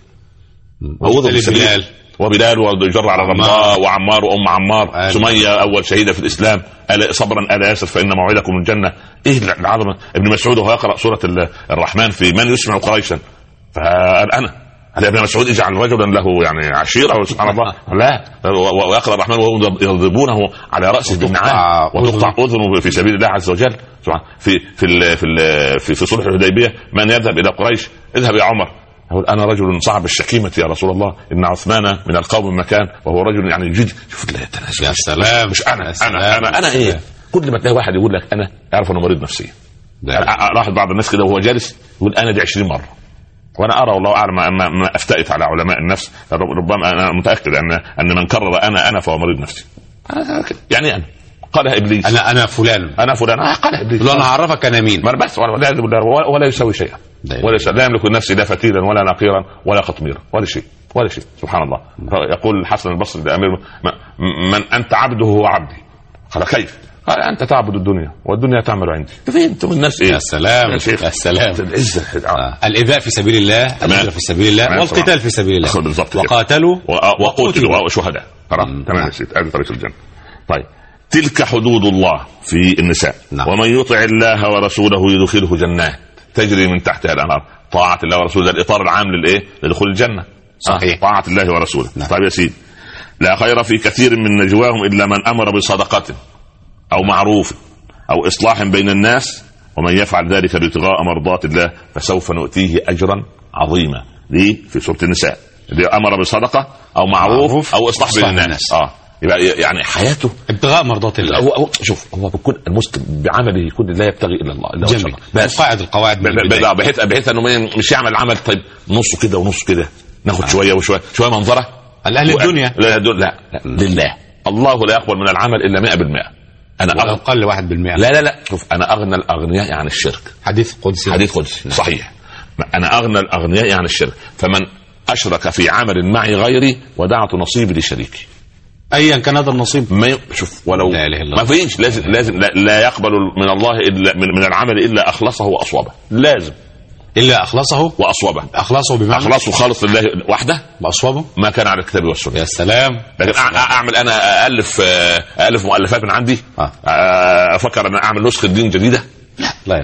وبلال وجر على الرماء وعمار وأم عمار سمية أول شهيدة في الإسلام صبرا آل ياسر فإن موعدكم الجنة. إيه العظمة. ابن مسعود وهو يقرأ سورة الرحمن في من يسمع قريشا فقال أنا هل ابن مسعود اجعل رجلا له يعني عشيرة سبحان الله لا، ويقرأ الرحمن وهم يضربونه على رأسه بالنعال وتقطع أذنه في سبيل الله عز وجل. في صلح الحديبية من يذهب إلى قريش اذهب يا عمر، يقول أنا رجل صعب الشكيمة يا رسول الله إن عثمان من القوم مكان وهو رجل يعني جد. شوف لا يتناسب. يا سلام. مش أنا إيه كل ما تلاقي واحد يقول لك أنا أعرف أنه مريض نفسيا. راح بعض الناس كده وهو جالس يقول أنا دي 20 مرة، وانا ارى والله اعلم ما افتئت على علماء النفس ربما انا متاكد ان من كرر انا فهو مريض نفسي. يعني انا قالها ابليس انا فلان قالها ابليس انا اعرفك انا مين ما بس ولا يسوي شيئا لا يملك نفسي لا فتيلا ولا نقيرا ولا قطميرا ولا شيء سبحان الله. يقول الحسن البصري لامير من انت عبده هو عبدي. قال كيف؟ قال أنت تعبد الدنيا والدنيا تعمل عندي. فهمتم الناس إيه؟ يا سلام يا سلام. الإيذاء في سبيل الله، الهجرة في سبيل الله، والقتال في سبيل الله. وقاتلوا وقتلوا وشهداء. تمام يا سيدي. هذه طريق الجنة. طيب تلك حدود الله في النساء. ومن يطع الله ورسوله يدخله جنات تجري من تحتها الأنهار. طاعة الله ورسوله الإطار العام لدخول الجنة. صحيح. طاعة الله ورسوله. طيب يا سيدي لا خير في كثير من نجواهم إلا من أمر بصدقة أو معروف أو إصلاح بين الناس ومن يفعل ذلك ابتغاء مرضات الله فسوف نؤتيه أجرا عظيما. دي في سورة النساء. دي أمر بصدقة أو معروف أو إصلاح بين الناس. يبقى يعني حياته ابتغاء مرضات الله. هو شوف هو بكل المسلم بعمله يكون لا يبتغي إلا الله. جميل. بس القواعد بحيث أنه مش يعمل عمل طيب نص كده ونص كده ناخد شوية وشوية منظرة الأهل الدنيا لا لله. الله لا يقبل من العمل إلا 100%. أنا أقل 1%. لا شوف أنا أغنى الأغنياء عن الشرك. حديث قدسي صحيح. أنا أغنى الأغنياء عن الشرك فمن أشرك في عمل معي غيري ودعت نصيبي لشريكي أيا كان هذا النصيب. ما شوف ولو ما فيش لازم لا يقبل من الله إلا من العمل إلا أخلصه وأصوبه. لازم إلا أخلصه وأصوبه. أخلصه بمعنى أخلصه خالص لله وحده وأصوبه ما كان على الكتاب والسنة. يا سلام. لكن أعمل أنا ألف مؤلفات من عندي أفكر أن أعمل نسخة دين جديدة. لا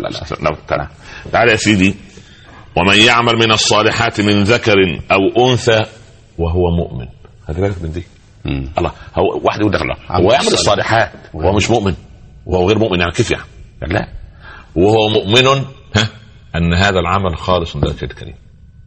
تعال يا سيدي. ومن يعمل من الصالحات من ذكر أو أنثى وهو مؤمن. هذا بالك من دي. الله هو واحد يقول دخل هو يعمل الصالحات وهو مش مؤمن وهو غير مؤمن يعني كيف يعني؟ لا وهو مؤمن أن هذا العمل خالص من ذلك الكريم.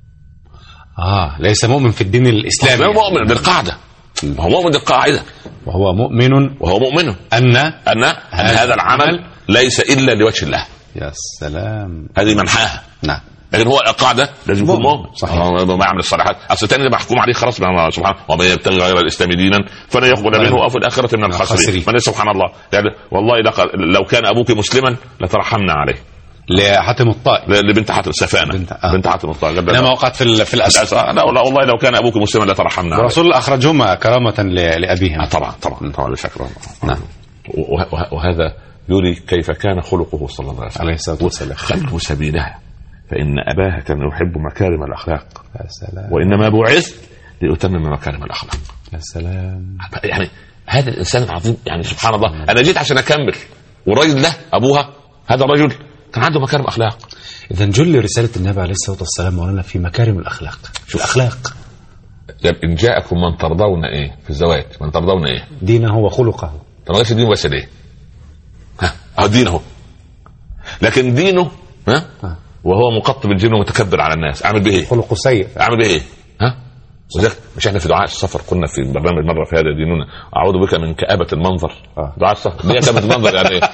ليس مؤمن في الدين الإسلامي. هو مؤمن بالقاعدة. هو مؤمن بالقاعدة. وهو مؤمن أن هذا العمل ليس إلا لوجه الله. يا سلام. هذه منحاها. نعم. لكن هو القاعدة لازم يكون مؤمن. صحيح. ما يعمل الصالحات. أصل تاني محكوم عليه خلاص سبحان ومن يبتغي غير الإسلام دينا فلا يقبل منه وفي الآخرة من الخاسرين. من سبحان الله يعني والله لو كان أبوك مسلما لترحمنا عليه. لحاتم الطائي لبنت حاتم سفانة بنت حاتم الطائي لما وقعت في الأسد. لا والله لو كان أبوك مسلما لترحمنا عليه. الرسول أخرجهما كرامة لأبيهم. طبعا شكرا. نعم. وهذا يري كيف كان خلقه صلى الله عليه وسلم. خلوا سبيلها فإن أباها كان يحب مكارم الأخلاق. يا سلام. وإنما بعث لأتمم مكارم الأخلاق. يا سلام. يعني هذا الإنسان العظيم يعني سبحان الله. أنا جيت عشان أكمل والرجل ده أبوها هذا الرجل كان عنده مكارم أخلاق. إذا جل رسالة النبي عليه الصلاة والسلام مولانا في مكارم الأخلاق. في الأخلاق إن جاءكم من ترضون إيه في الزواج، من ترضون إيه؟ دينه وخلقه. طب ما دين بس ليه؟ دينه، لكن دينه وهو مقطب الجن ومتكبر على الناس، أعمل به إيه؟ خلقه سيء، أعمل به إيه؟ مش احنا في دعاء السفر كنا في برنامج مره في هذا ديننا اعوذ بك من كآبة المنظر. دعاء السفر ليه كآبة المنظر يعني ايه؟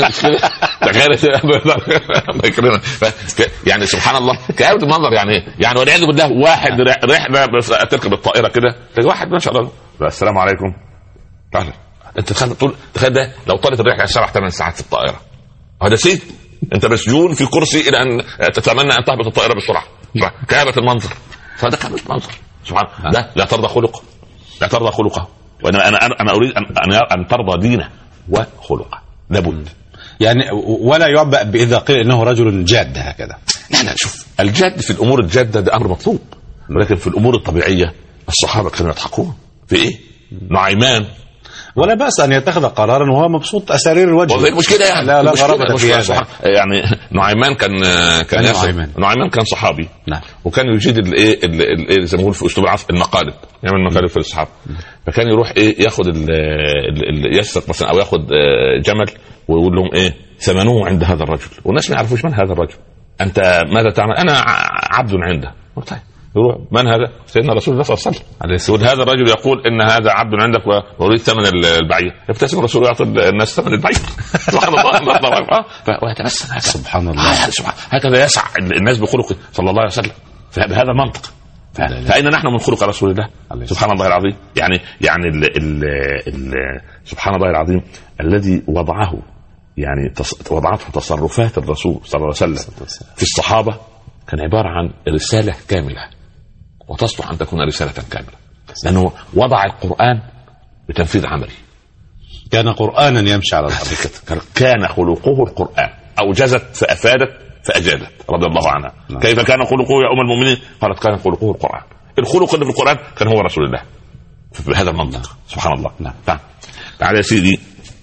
يعني سبحان الله كآبة المنظر يعني ايه؟ يعني والعياذ بالله واحد رحله تركب الطائره كده تلاقي واحد ما شاء الله السلام عليكم تعال انت تخيل ده لو طالت الرحله 7-8 ساعات في الطائره، هذا سيء، انت مسجون في كرسي الى ان تتمنى ان تهبط الطائره بسرعه. كآبة المنظر، فده كآبة المنظر سبحان الله. لا ترضى خلقه، لا ترضى خلقه، وانا انا اريد ان ترضى دينه وخلقه لابد يعني. ولا يعبأ باذا قيل انه رجل جاد هكذا. لا شوف، الجاد في الامور الجاده ده امر مطلوب، ولكن في الامور الطبيعيه الصحابه كانوا يضحكون في ايه؟ نعيمان ولا بأس أن يتخذ قرارا وهو مبسوط أسارير الوجه، مش كده يعني. لا غرابة في هذا يعني. نعيمان نعيمان كان صحابي. نعم. وكان يجيد الايه زي ما نقول في اسلوب العصر المقالب، يعمل مقالب في الصحابه. فكان يروح ياخذ يسرق مثلا او ياخذ جمل ويقول لهم ثمنوه عند هذا الرجل، والناس ما يعرفوش من هذا الرجل. انت ماذا تعمل؟ انا عبد عنده. طيب يروح من هذا؟ سيدنا رسول الله صلى الله عليه وسلم. يقول هذا الرجل يقول ان هذا عبد عندك واريد ثمن البعير. يبتسم الرسول ويعطي الناس ثمن البعير. سبحان الله. ويتبسم سبحان الله. هكذا يسعى الناس بخلقه صلى الله عليه وسلم بهذا المنطق. فأين نحن من خلق رسول الله؟ سبحان الله العظيم. يعني سبحان الله العظيم الذي وضعه، يعني وضعته تصرفات الرسول صلى الله عليه وسلم في الصحابة كان عبارة عن رسالة كاملة، وتصلح أن تكون رسالة كاملة، لأنه وضع القرآن بتنفيذ عملي. كان قرآنا يمشي على الأرض. كان خلقه القرآن، أوجزت فأفادت فأجادت رضي الله عنها. نعم. كيف كان خلقه يا أم المؤمنين؟ قالت كان خلقه القرآن. الخلق اللي في القرآن كان هو رسول الله بهذا المنطق. سبحان الله. نعم. تعال يا سيدي.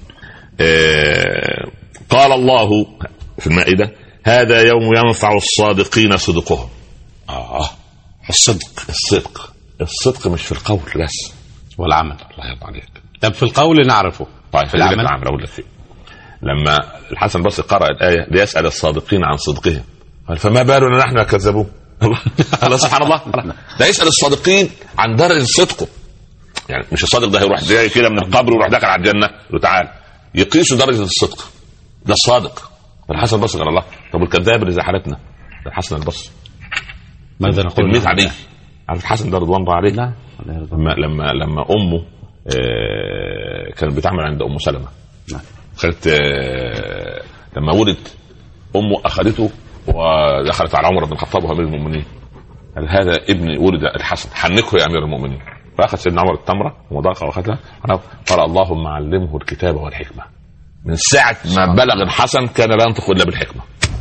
قال الله في المائدة هذا يوم ينفع الصادقين صدقهم. الصدق مش في القول بس والعمل. الله يرضى عليك. طب في القول نعرفه، طيب في العمل أقول لك فيه. لما الحسن البصري قرأ الآية ليسأل الصادقين عن صدقهم قال فما بالنا نحن كذبوه. الله سبحان الله. لا يسأل الصادقين عن درجة صدقه، يعني مش الصادق ده يروح زي كده من القبر ويروح داخل على الجنة تعال يقيسوا درجة الصدق. ده الصادق. الحسن البصري قال الله طب الكذاب اللي زي حالتنا الحسن البصري ماذا نقول؟ الميت عليه. عارف الحسن ده رضوان الله عليه؟ لا. لما أمه كانت بتعمل عند أم سلمة. خدت لما ولد أمه أخذته ودخلت على عمر بن الخطاب وأمير المؤمنين قال هذا ابني ولد الحسن حنكه يا أمير المؤمنين. فأخذ سيدنا عمر التمرة وضاقها وأخذها قال اللهم علمه الكتاب والحكمة. من ساعة ما بلغ الحسن كان لا ينطق إلا بالحكمة،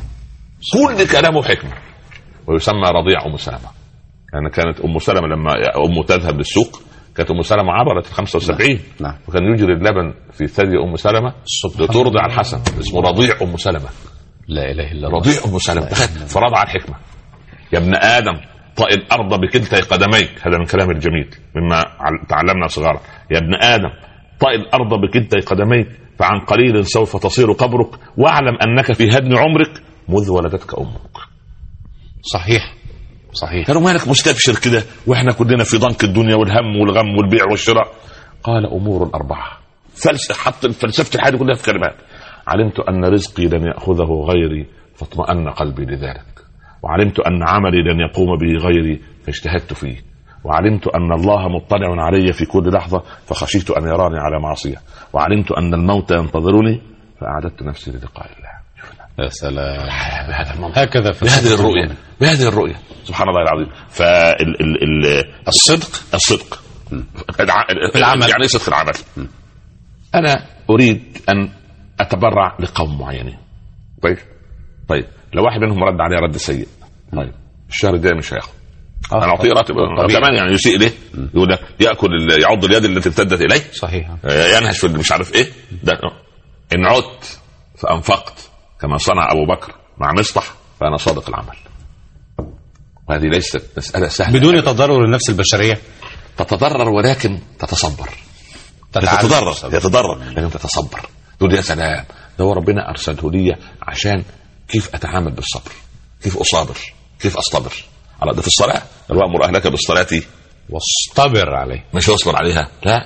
كل كلامه حكمة. ويسمى رضيع أم سلمة. كانت أم سلمة لما أمه تذهب للسوق كانت أم سلمة عبرت 75. نعم. وكان يجري اللبن في ثدي أم سلمة لترضع الحسن. اسمه رضيع أم سلمة. لا إله إلا الله. رضيع أم سلمة فرضع الحكمة. يا ابن آدم طئ الأرض بكلتي قدميك. هذا من كلام الجميل مما تعلمنا صغارا. يا ابن آدم طئ الأرض بكلتي قدميك فعن قليل سوف تصير قبرك واعلم أنك في هدم عمرك مذ ولدتك أمك. صحيح. قالوا مالك مستبشر كده واحنا كلنا في ضنك الدنيا والهم والغم والبيع والشراء؟ قال أمور 4. حط فلسفة الحياة كلها في كلمات. علمت أن رزقي لن يأخذه غيري فاطمأن قلبي لذلك، وعلمت أن عملي لن يقوم به غيري فاجتهدت فيه، وعلمت أن الله مطلع علي في كل لحظة فخشيت أن يراني على معصية، وعلمت أن الموت ينتظرني فأعددت نفسي للقاء الله. يا سلام. بهذا المنطق هكذا بهذه الرؤية سبحان الله العظيم. الصدق في العمل. يعني صدق العمل. أنا أريد أن أتبرع لقوم معينين. طيب لو واحد منهم رد عليه رد سيء، طيب الشهر الجاي مش هياخد. أنا أعطيه راتب كمان يعني يسيء ليه؟ يقول لك يعض اليد التي امتدت إليه. صحيح. ينهش في مش عارف إيه ده. إن عدت فأنفقت كما صنع أبو بكر مع مصطح فأنا صادق العمل. وهذه ليست مسألة سهلة بدون تضرر النفس البشرية. تتضرر ولكن تتصبر. تتضرر لكن تتصبر. تقول يا سلام، ده هو ربنا أرسله لي عشان كيف أتعامل بالصبر، كيف أصابر، كيف أصطبر. على ده في الصلاة، وأمر أهلك بالصلاة واصطبر عليه، مش يصبر عليها، لا،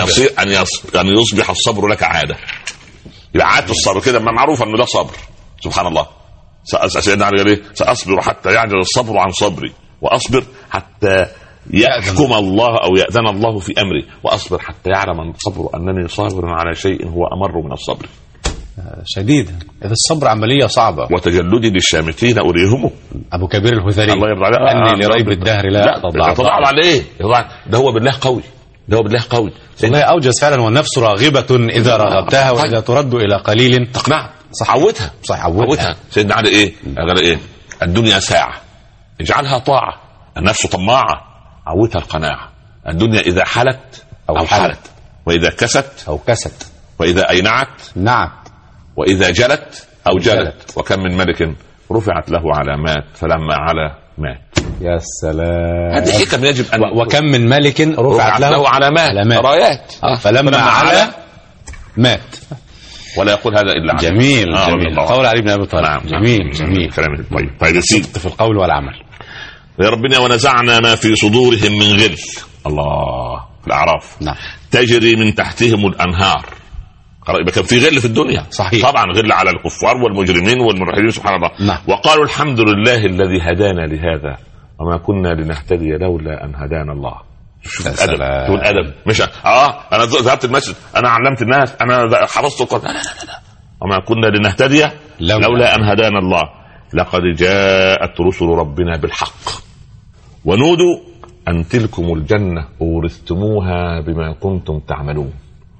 أن يصبح الصبر لك عادة. يبقى عادة الصبر كده معروف أنه ده صبر. سبحان الله. سيدنا علي قال ايه؟ سأصبر حتى يعجز الصبر عن صبري، وأصبر حتى يحكم الله أو يأذن الله في أمري، وأصبر حتى يعلم الصبر أنني صابر على شيء هو أمر من الصبر. شديد. إذا الصبر عملية صعبة. وتجلدي للشامتين أريهم. أبو كبير الهذلي الله يرضى عليه أني لريب الدهر لا تضع على إيه؟ ده هو بالله قوي، ده هو بالله قوي. والله أوجز فعلا. والنفس راغبة إذا رغبتها، وإذا ترد إلى قليل تقنعها. عودها. سيدنا علي إيه؟ قال إيه؟ الدنيا ساعة اجعلها طاعة. النفس طماعة عودها القناعة. الدنيا إذا حلت أو حلت، وإذا كست أو كست، وإذا أينعت نعت، وإذا جلت أو جلت. وكم من ملك رفعت له علامات فلما علا مات. يا سلام. هذه حكم يجب أن وكم من ملك رفعت له علامات رايات فلما علا مات. ولا يقول هذا إلا عن جميل. جميل. قول علي بن أبي طالب. نعم. جميل. طيب يسير في القول والعمل. يا ربنا ونزعنا ما في صدورهم من غل. الله في الأعراف. نعم. تجري من تحتهم الأنهار. يبقى كان في غل في الدنيا. صحيح. طبعا غل على الكفار والمجرمين والملحدين سبحان الله. نعم. وقالوا الحمد لله الذي هدانا لهذا وما كنا لنهتدي لولا أن هدانا الله. تقول أدب مش أنا ذهبت المسجد، أنا علمت الناس، أنا حفظت القرآن. لا. وما كنا لنهتدي لولا أن هدانا الله. لقد جاءت رسل ربنا بالحق ونودوا أن تلكم الجنة أورثتموها بما كنتم تعملون.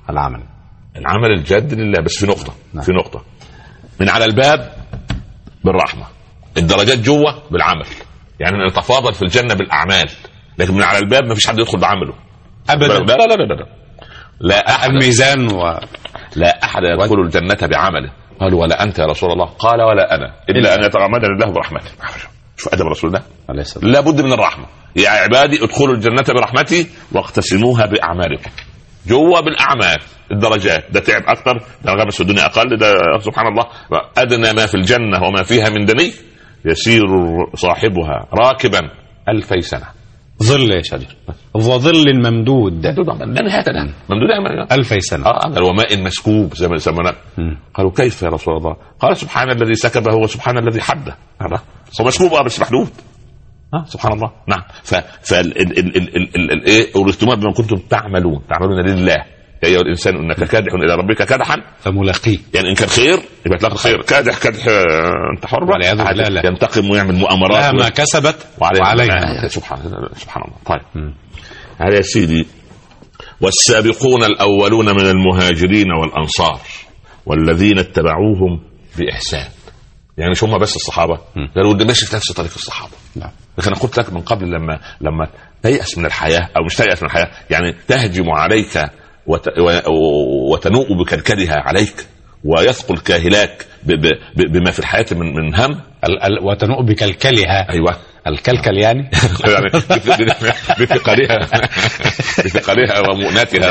العمل الجاد لله. بس في نقطة. نعم. في نقطة من على الباب بالرحمة، الدرجات جوه بالعمل. يعني نتفاضل في الجنة بالأعمال، لكن من على الباب ما فيش حد يدخل بعمله أبدا. لا أحد. الميزان لا أحد يدخل الجنة بعمله. قالوا ولا أنت يا رسول الله؟ قال ولا أنا إلا أن يتغمدني الله برحمته. شوف أدب رسول الله. لا بد من الرحمة. يا عبادي ادخلوا الجنة برحمتي واقتسموها بأعمالكم. جوا بالأعمال الدرجات. ده تعب أكثر، ده غمس في الدنيا أقل. ده سبحان الله أدنى ما في الجنة وما فيها من دني يسير صاحبها راكبا 2000 سنة. ظل يا شجر وظل ممدود هكذا ممدود 2000 سنة. وماء مسكوب زي ما سمنا. قالوا كيف يا رسول الله؟ قال سبحان الذي سكبه وسبحان الذي حده. هو مسكوب بس محدود. سبحان الله. نعم. أورثتموها بما كنتم تعملون لله. يا أيها الإنسان إنك كادح إلى ربك كدحا فملاقيه. يعني إن كان خير يبقى تلاقي خير، كادح أنت حر لا. ينتقم ويعمل مؤامرات ما كسبت وعليها. سبحان الله. طيب هذا يا سيدي. والسابقون الأولون من المهاجرين والأنصار والذين اتبعوهم بإحسان. يعني مش هم بس الصحابة، قالوا ده ماشي في نفس طريق الصحابة. نعم. لكن أنا قلت لك من قبل لما تيأس من الحياة أو مش تيأس من الحياة، يعني تهجم عليك وتنوء بكلكلها عليك ويثقل كاهلاك بما في الحياة من هم. وتنوء بكلكلها. أيوة. الكلكل يعني بثقلها ومؤنتها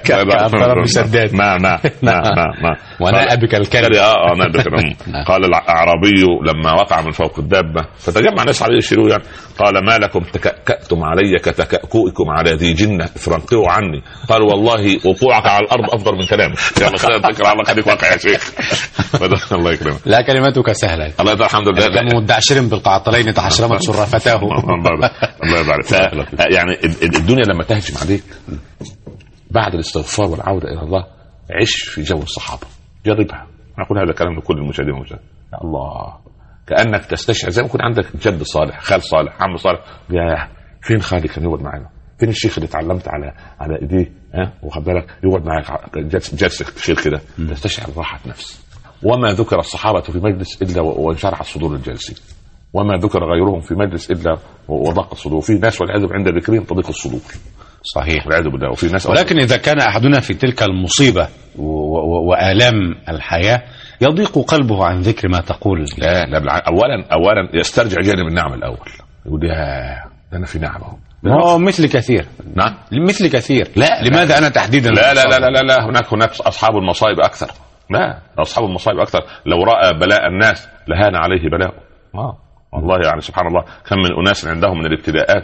نعم وناء بكلكلها. قال الأعرابي لما وقع من فوق الدابة فتجمع الناس عليه يشيلوه، يعني قال ما لكم تكأتم علي كتكأكؤكم على ذي جنة فرنقوا عني. قالوا والله وقوعك على الأرض أفضل من كلامك. يلا خلينا نذكر على خليك واقع يا شيخ. الله يكرمك. لا كلماتك سهلة. الله الحمد لله. كم مدعشر بالقعطلين تحشرمت شرفتاه. الله يبارك. يعني الدنيا لما تهجم عليك بعد الاستغفار والعودة إلى الله عش في جو الصحابة، جربها. أقول هذا كلام لكل المشاهدين والمشاهدات. يا الله كأنك تستشعر زي ما يكون عندك جد صالح، خال صالح، عم صالح. يا فين خالي كان يقعد معنا؟ فين الشيخ اللي اتعلمت على ايديه واخد بالك يقعد معك جلسة شيخ كده تستشعر راحة نفس. وما ذكر الصحابة في مجلس إلا وانشرح الصدور الجالسين، وما ذكر غيرهم في مجلس إلا وضاق الصدور. في ناس والعياذ عند ذكرهم تضيق الصدور. صحيح والعياذ بالله. وفي ناس ولكن إذا كان أحدنا في تلك المصيبة وآلام الحياة يضيق قلبه عن ذكر ما تقول. لا أولا يسترجع جانب النعم الأول. يقول يا انا في نعمه. مثل كثير. نعم مثل كثير. لا لماذا انا تحديدا؟ لا هناك اصحاب المصائب اكثر. لا اصحاب المصائب اكثر. لو راى بلاء الناس لهان عليه بلاء. والله يعني سبحان الله، كم من اناس عندهم من الابتلاءات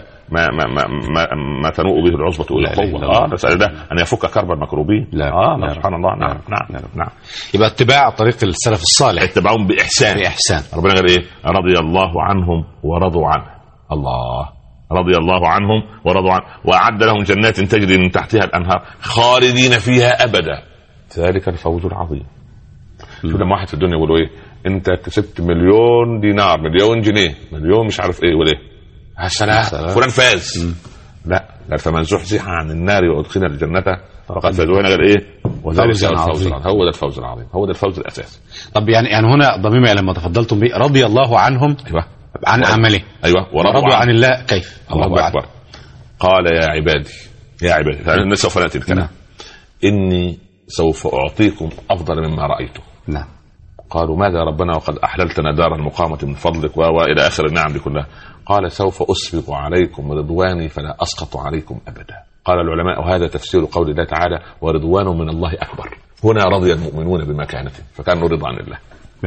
ما تنوء به العصبة الى القوه. نسأل ده ان يفك كرب المكروبين. لا سبحان الله. نعم. يبقى اتباع طريق السلف الصالح، اتباعهم باحسان. ربنا قال ايه؟ رضي الله عنهم ورضوا عنه. الله رضي الله عنهم ورضوا عنه واعد لهم جنات تجري من تحتها الانهار خالدين فيها ابدا، ذلك الفوز العظيم. شو لما واحد في الدنيا يقولوا ايه؟ انت كسبت مليون دينار، مليون جنيه، مليون مش عارف ايه ولا ايه، السلام فلان فاز. لا فمن زحزح عن النار وادخل الجنه فقد فاز. وهنا قال ايه؟ وذلك الفوز العظيم. هو ده الفوز العظيم، هو ده الفوز الاساسي. طب يعني هنا ضميمه لما تفضلتم به رضي الله عنهم. ايوه عن عمله. ايوه ورضوا عن الله. كيف؟ الله اكبر. قال يا عبادي يعني سوف ناتي الكلام. اني سوف اعطيكم افضل مما رايته. نعم. قالوا ماذا ربنا وقد أحللتنا دار المقامة من فضلك وإلى آخر النعم دي كلها. قال سوف أسبق عليكم رضواني فلا أسقط عليكم أبدا. قال العلماء وهذا تفسير قول الله تعالى ورضوان من الله أكبر. هنا رضي المؤمنون بمكانته فكانوا رضا عن الله.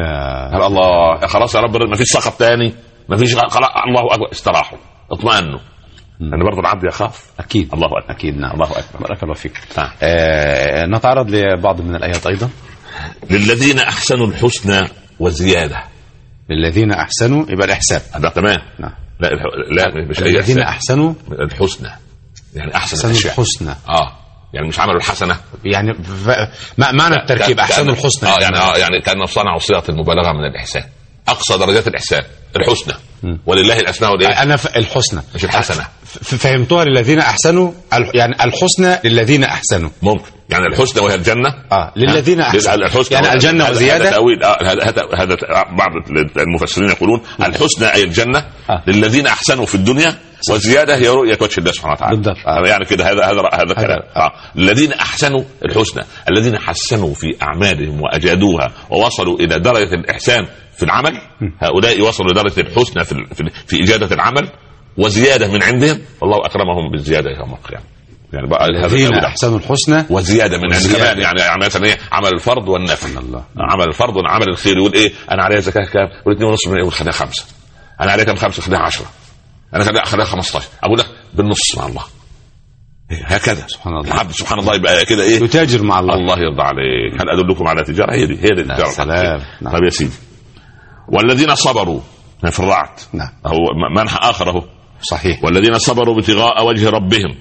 الله خلاص يا رب ما فيش سقط تاني، ما فيش خلاص، الله أكبر، استراحوا اطمئنوا. أنا برضه العبد يخاف. أكيد الله أكبر. أكيد. نعم. الله أكبر. بارك الله فيك. نتعرض لبعض من الآيات أيضا. للذين أحسنوا الحسنى وزيادة. للذين أحسنوا يبقى الإحسان. هذا تمام. نعم. لا مش الذين أحسنوا الحسنى يعني أحسن الحسنى. يعني مش عملوا الحسنة يعني معنى التركيب أحسنوا الحسنى. يعني كأنهم صنعوا صيغة المبالغة من الإحسان. أقصى درجات الإحسان الحسنى. ولله الأسماء والإيه؟ أنا الحسنى مش الحسنة. فهمتوها للذين أحسنوا، يعني الحسنى للذين أحسنوا. ممكن يعني الحسنى وهي الجنة. للذين أحسنوا يعني الجنة وزيادة. هذا بعض المفسرين يقولون الحسنى أي الجنة للذين أحسنوا في الدنيا، وزيادة هي رؤية وجه الله سبحانه وتعالى. بالضبط. يعني كده هذا كلام. الذين أحسنوا الحسنى، الذين حسنوا في أعمالهم وأجادوها ووصلوا إلى درجة الإحسان في العمل، هؤلاء وصلوا لدرجة الحسنى في إجادة العمل وزيادة من عندهم، والله أكرمهم بالزيادة يوم القيامة. يعني بقى الذين أحسنوا الحسنى وزيادة من عند كمان. يعني مثلا إيه؟ عمل الفرض والنفل. عمل الفرض وعمل الخير يقول إيه؟ أنا عليها زكاة كام؟ يقول 2.5 مليون، يقول خليها 5. أنا عليها كم؟ 5، خليها 10. أنا خليها 15. أقول لك بالنص مع الله. هكذا سبحان الله. العبد سبحان الله يبقى كده إيه؟ يتاجر مع الله. الله يرضى عليك. هل أدلكم على تجارة؟ هي دي التجارة. سلام. طيب يا سيدي، والذين صبروا في الرعد. نعم. هو منح آخر أهو. صحيح. والذين صبروا ابتغاء وجه ربهم.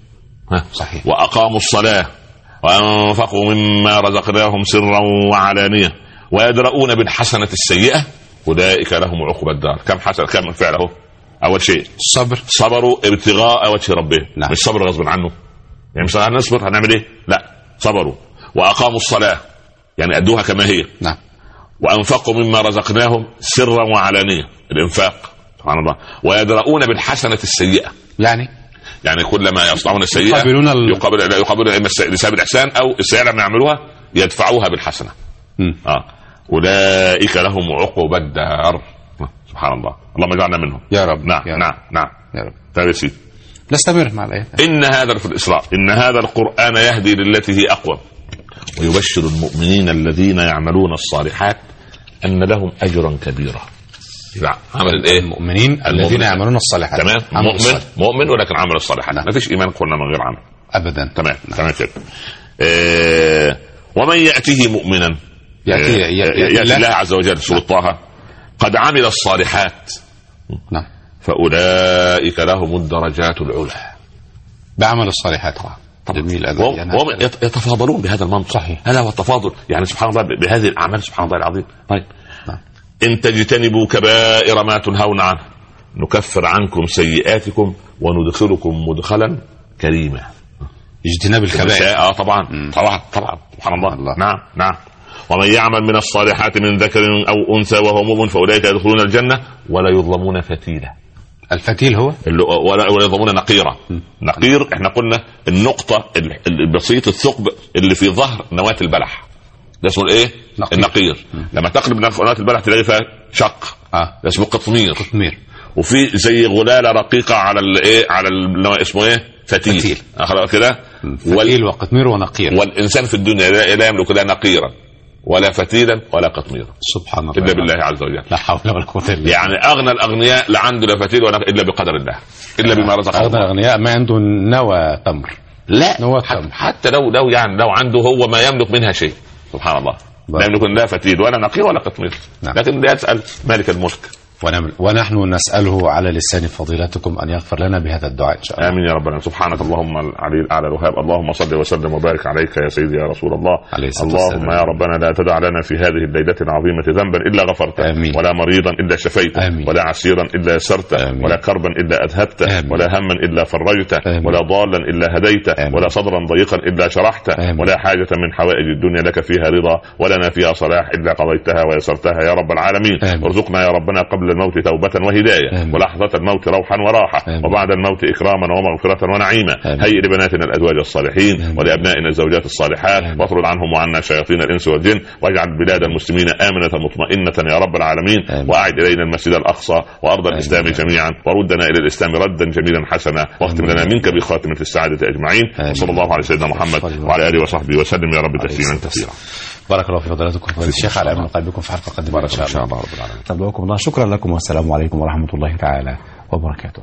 صحيح. وأقاموا الصلاة وأنفقوا مما رزقناهم سرا وعلانية ويدرؤون بالحسنة السيئة أولئك لهم عقبى الدار. كم حسنة؟ كم فعله؟ أول شيء صبروا ابتغاء وجه ربهم. نعم. مش صبر غصب عنه، يعني مش هنصبر هنعمل ايه؟ لا، صبروا وأقاموا الصلاة يعني أدوها كما هي. نعم. وأنفقوا مما رزقناهم سرا وعلانية، الإنفاق سبحان الله. ويدرؤون بالحسنة السيئة يعني كلما يصنعون السيئة يقابلون لسبب الإحسان أو السيئة لما يعملوها يدفعوها بالحسنة. أولئك لهم عقبى الدار. سبحان الله، اللهم اجعلنا منهم يا رب. نعم يا رب. نعم نعم يا رب. طيب يا سيدي، نستمر مع الآية. إن هذا في الإسراء إن هذا القرآن يهدي للتي هي أقوم ويبشر المؤمنين الذين يعملون الصالحات أن لهم أجرا كبيرا. عمل الايه؟ المؤمنين الذين يعملون الصالحات. تمام. مؤمن ولكن عمل الصالحات. ما فيش ايمان قلنا من غير عمل ابدا. تمام كده. ومن يأته مؤمنا يأتي الله عز وجل سورة طه قد عمل الصالحات. نعم. فأولئك لهم الدرجات العلى بعمل الصالحات. جميل. وهم يتفاضلون بهذا المنطق. صحيح. هذا هو التفاضل يعني سبحان الله بهذه الأعمال. سبحان الله العظيم. طيب إن تجتنبوا كبائر ما تنهون عنه نكفر عنكم سيئاتكم وندخلكم مدخلا كريما. اجتناب الكبائر. طبعا سبحان الله. نعم. ومن يعمل من الصالحات من ذكر أو أنثى وهو مؤمن فأولئك يدخلون الجنة ولا يظلمون فتيلا. الفتيل هو ولا يظلمون نقيرة. نقير احنا قلنا النقطة البسيط الثقب اللي في ظهر نواة البلح ده اسمه الايه؟ النقير. لما تقلب نواة البلح تلاقي فيها شق ده اسمه قطمير. وفي زي غلالة رقيقة على الايه، على اسمه ايه، فتيل كده، فتيل وقطمير ونقير. والانسان في الدنيا لا يملك لا نقيرا ولا فتيلا ولا قطميرا سبحان الله الا بالله عز وجل. لا حول ولا قوه الا بالله. يعني اغنى الاغنياء لا عنده لا فتيل ولا الا بقدر الله، الا بما رزقه الله. اغنى الاغنياء ما عنده نوى تمر، لا حتى لو يعني لو عنده هو ما يملك منها شيء، سبحان الله، لا يملك لا فتيل ولا نقير ولا قطمير. نعم. لكن لا يسأل مالك الملك. ونحن نسأله على لسان فضيلتكم أن يغفر لنا بهذا الدعاء إن شاء الله. آمين يا ربنا. سبحانك اللهم العلي الأعلى الوهاب. اللهم صل وسلم وبارك عليك يا سيدي يا رسول الله. اللهم يا ربنا لا تدع لنا في هذه الليلة العظيمة ذنبا إلا غفرته، ولا مريضا إلا شفيته، ولا عسيرا إلا يسرته، ولا كربا إلا أذهبته، ولا هما إلا فرجته، ولا ضالا إلا هديته، ولا صدرا ضيقا إلا شرحته، ولا حاجة من حوائج الدنيا لك فيها رضا ولنا فيها صلاح إلا قضيتها ويسرتها يا رب العالمين. ارزقنا يا ربنا قبل الموت توبة وهداية، ولحظة الموت روحا وراحة، وبعد الموت إكراما ومغفرة ونعيما. هيئ لبناتنا الأزواج الصالحين ولأبنائنا الزوجات الصالحات، واطرد عنهم وعنا شياطين الإنس والجن، واجعل بلاد المسلمين آمنة مطمئنة يا رب العالمين. وأعد إلينا المسجد الأقصى وأرض الإسلام جميعا، وردنا إلى الإسلام ردا جميلا حسنا، واختم لنا منك بخاتمة السعادة أجمعين. وصلى الله على سيدنا محمد وعلى آله وصحبه وسلم يا رب تسليما كثيرا. بارك الله في فضيلتكم فضيلة الشيخ، على أمل قلبكم في حلقة قادمة إن شاء الله. رب العالمين. الله شكرا لكم والسلام عليكم ورحمة الله تعالى وبركاته.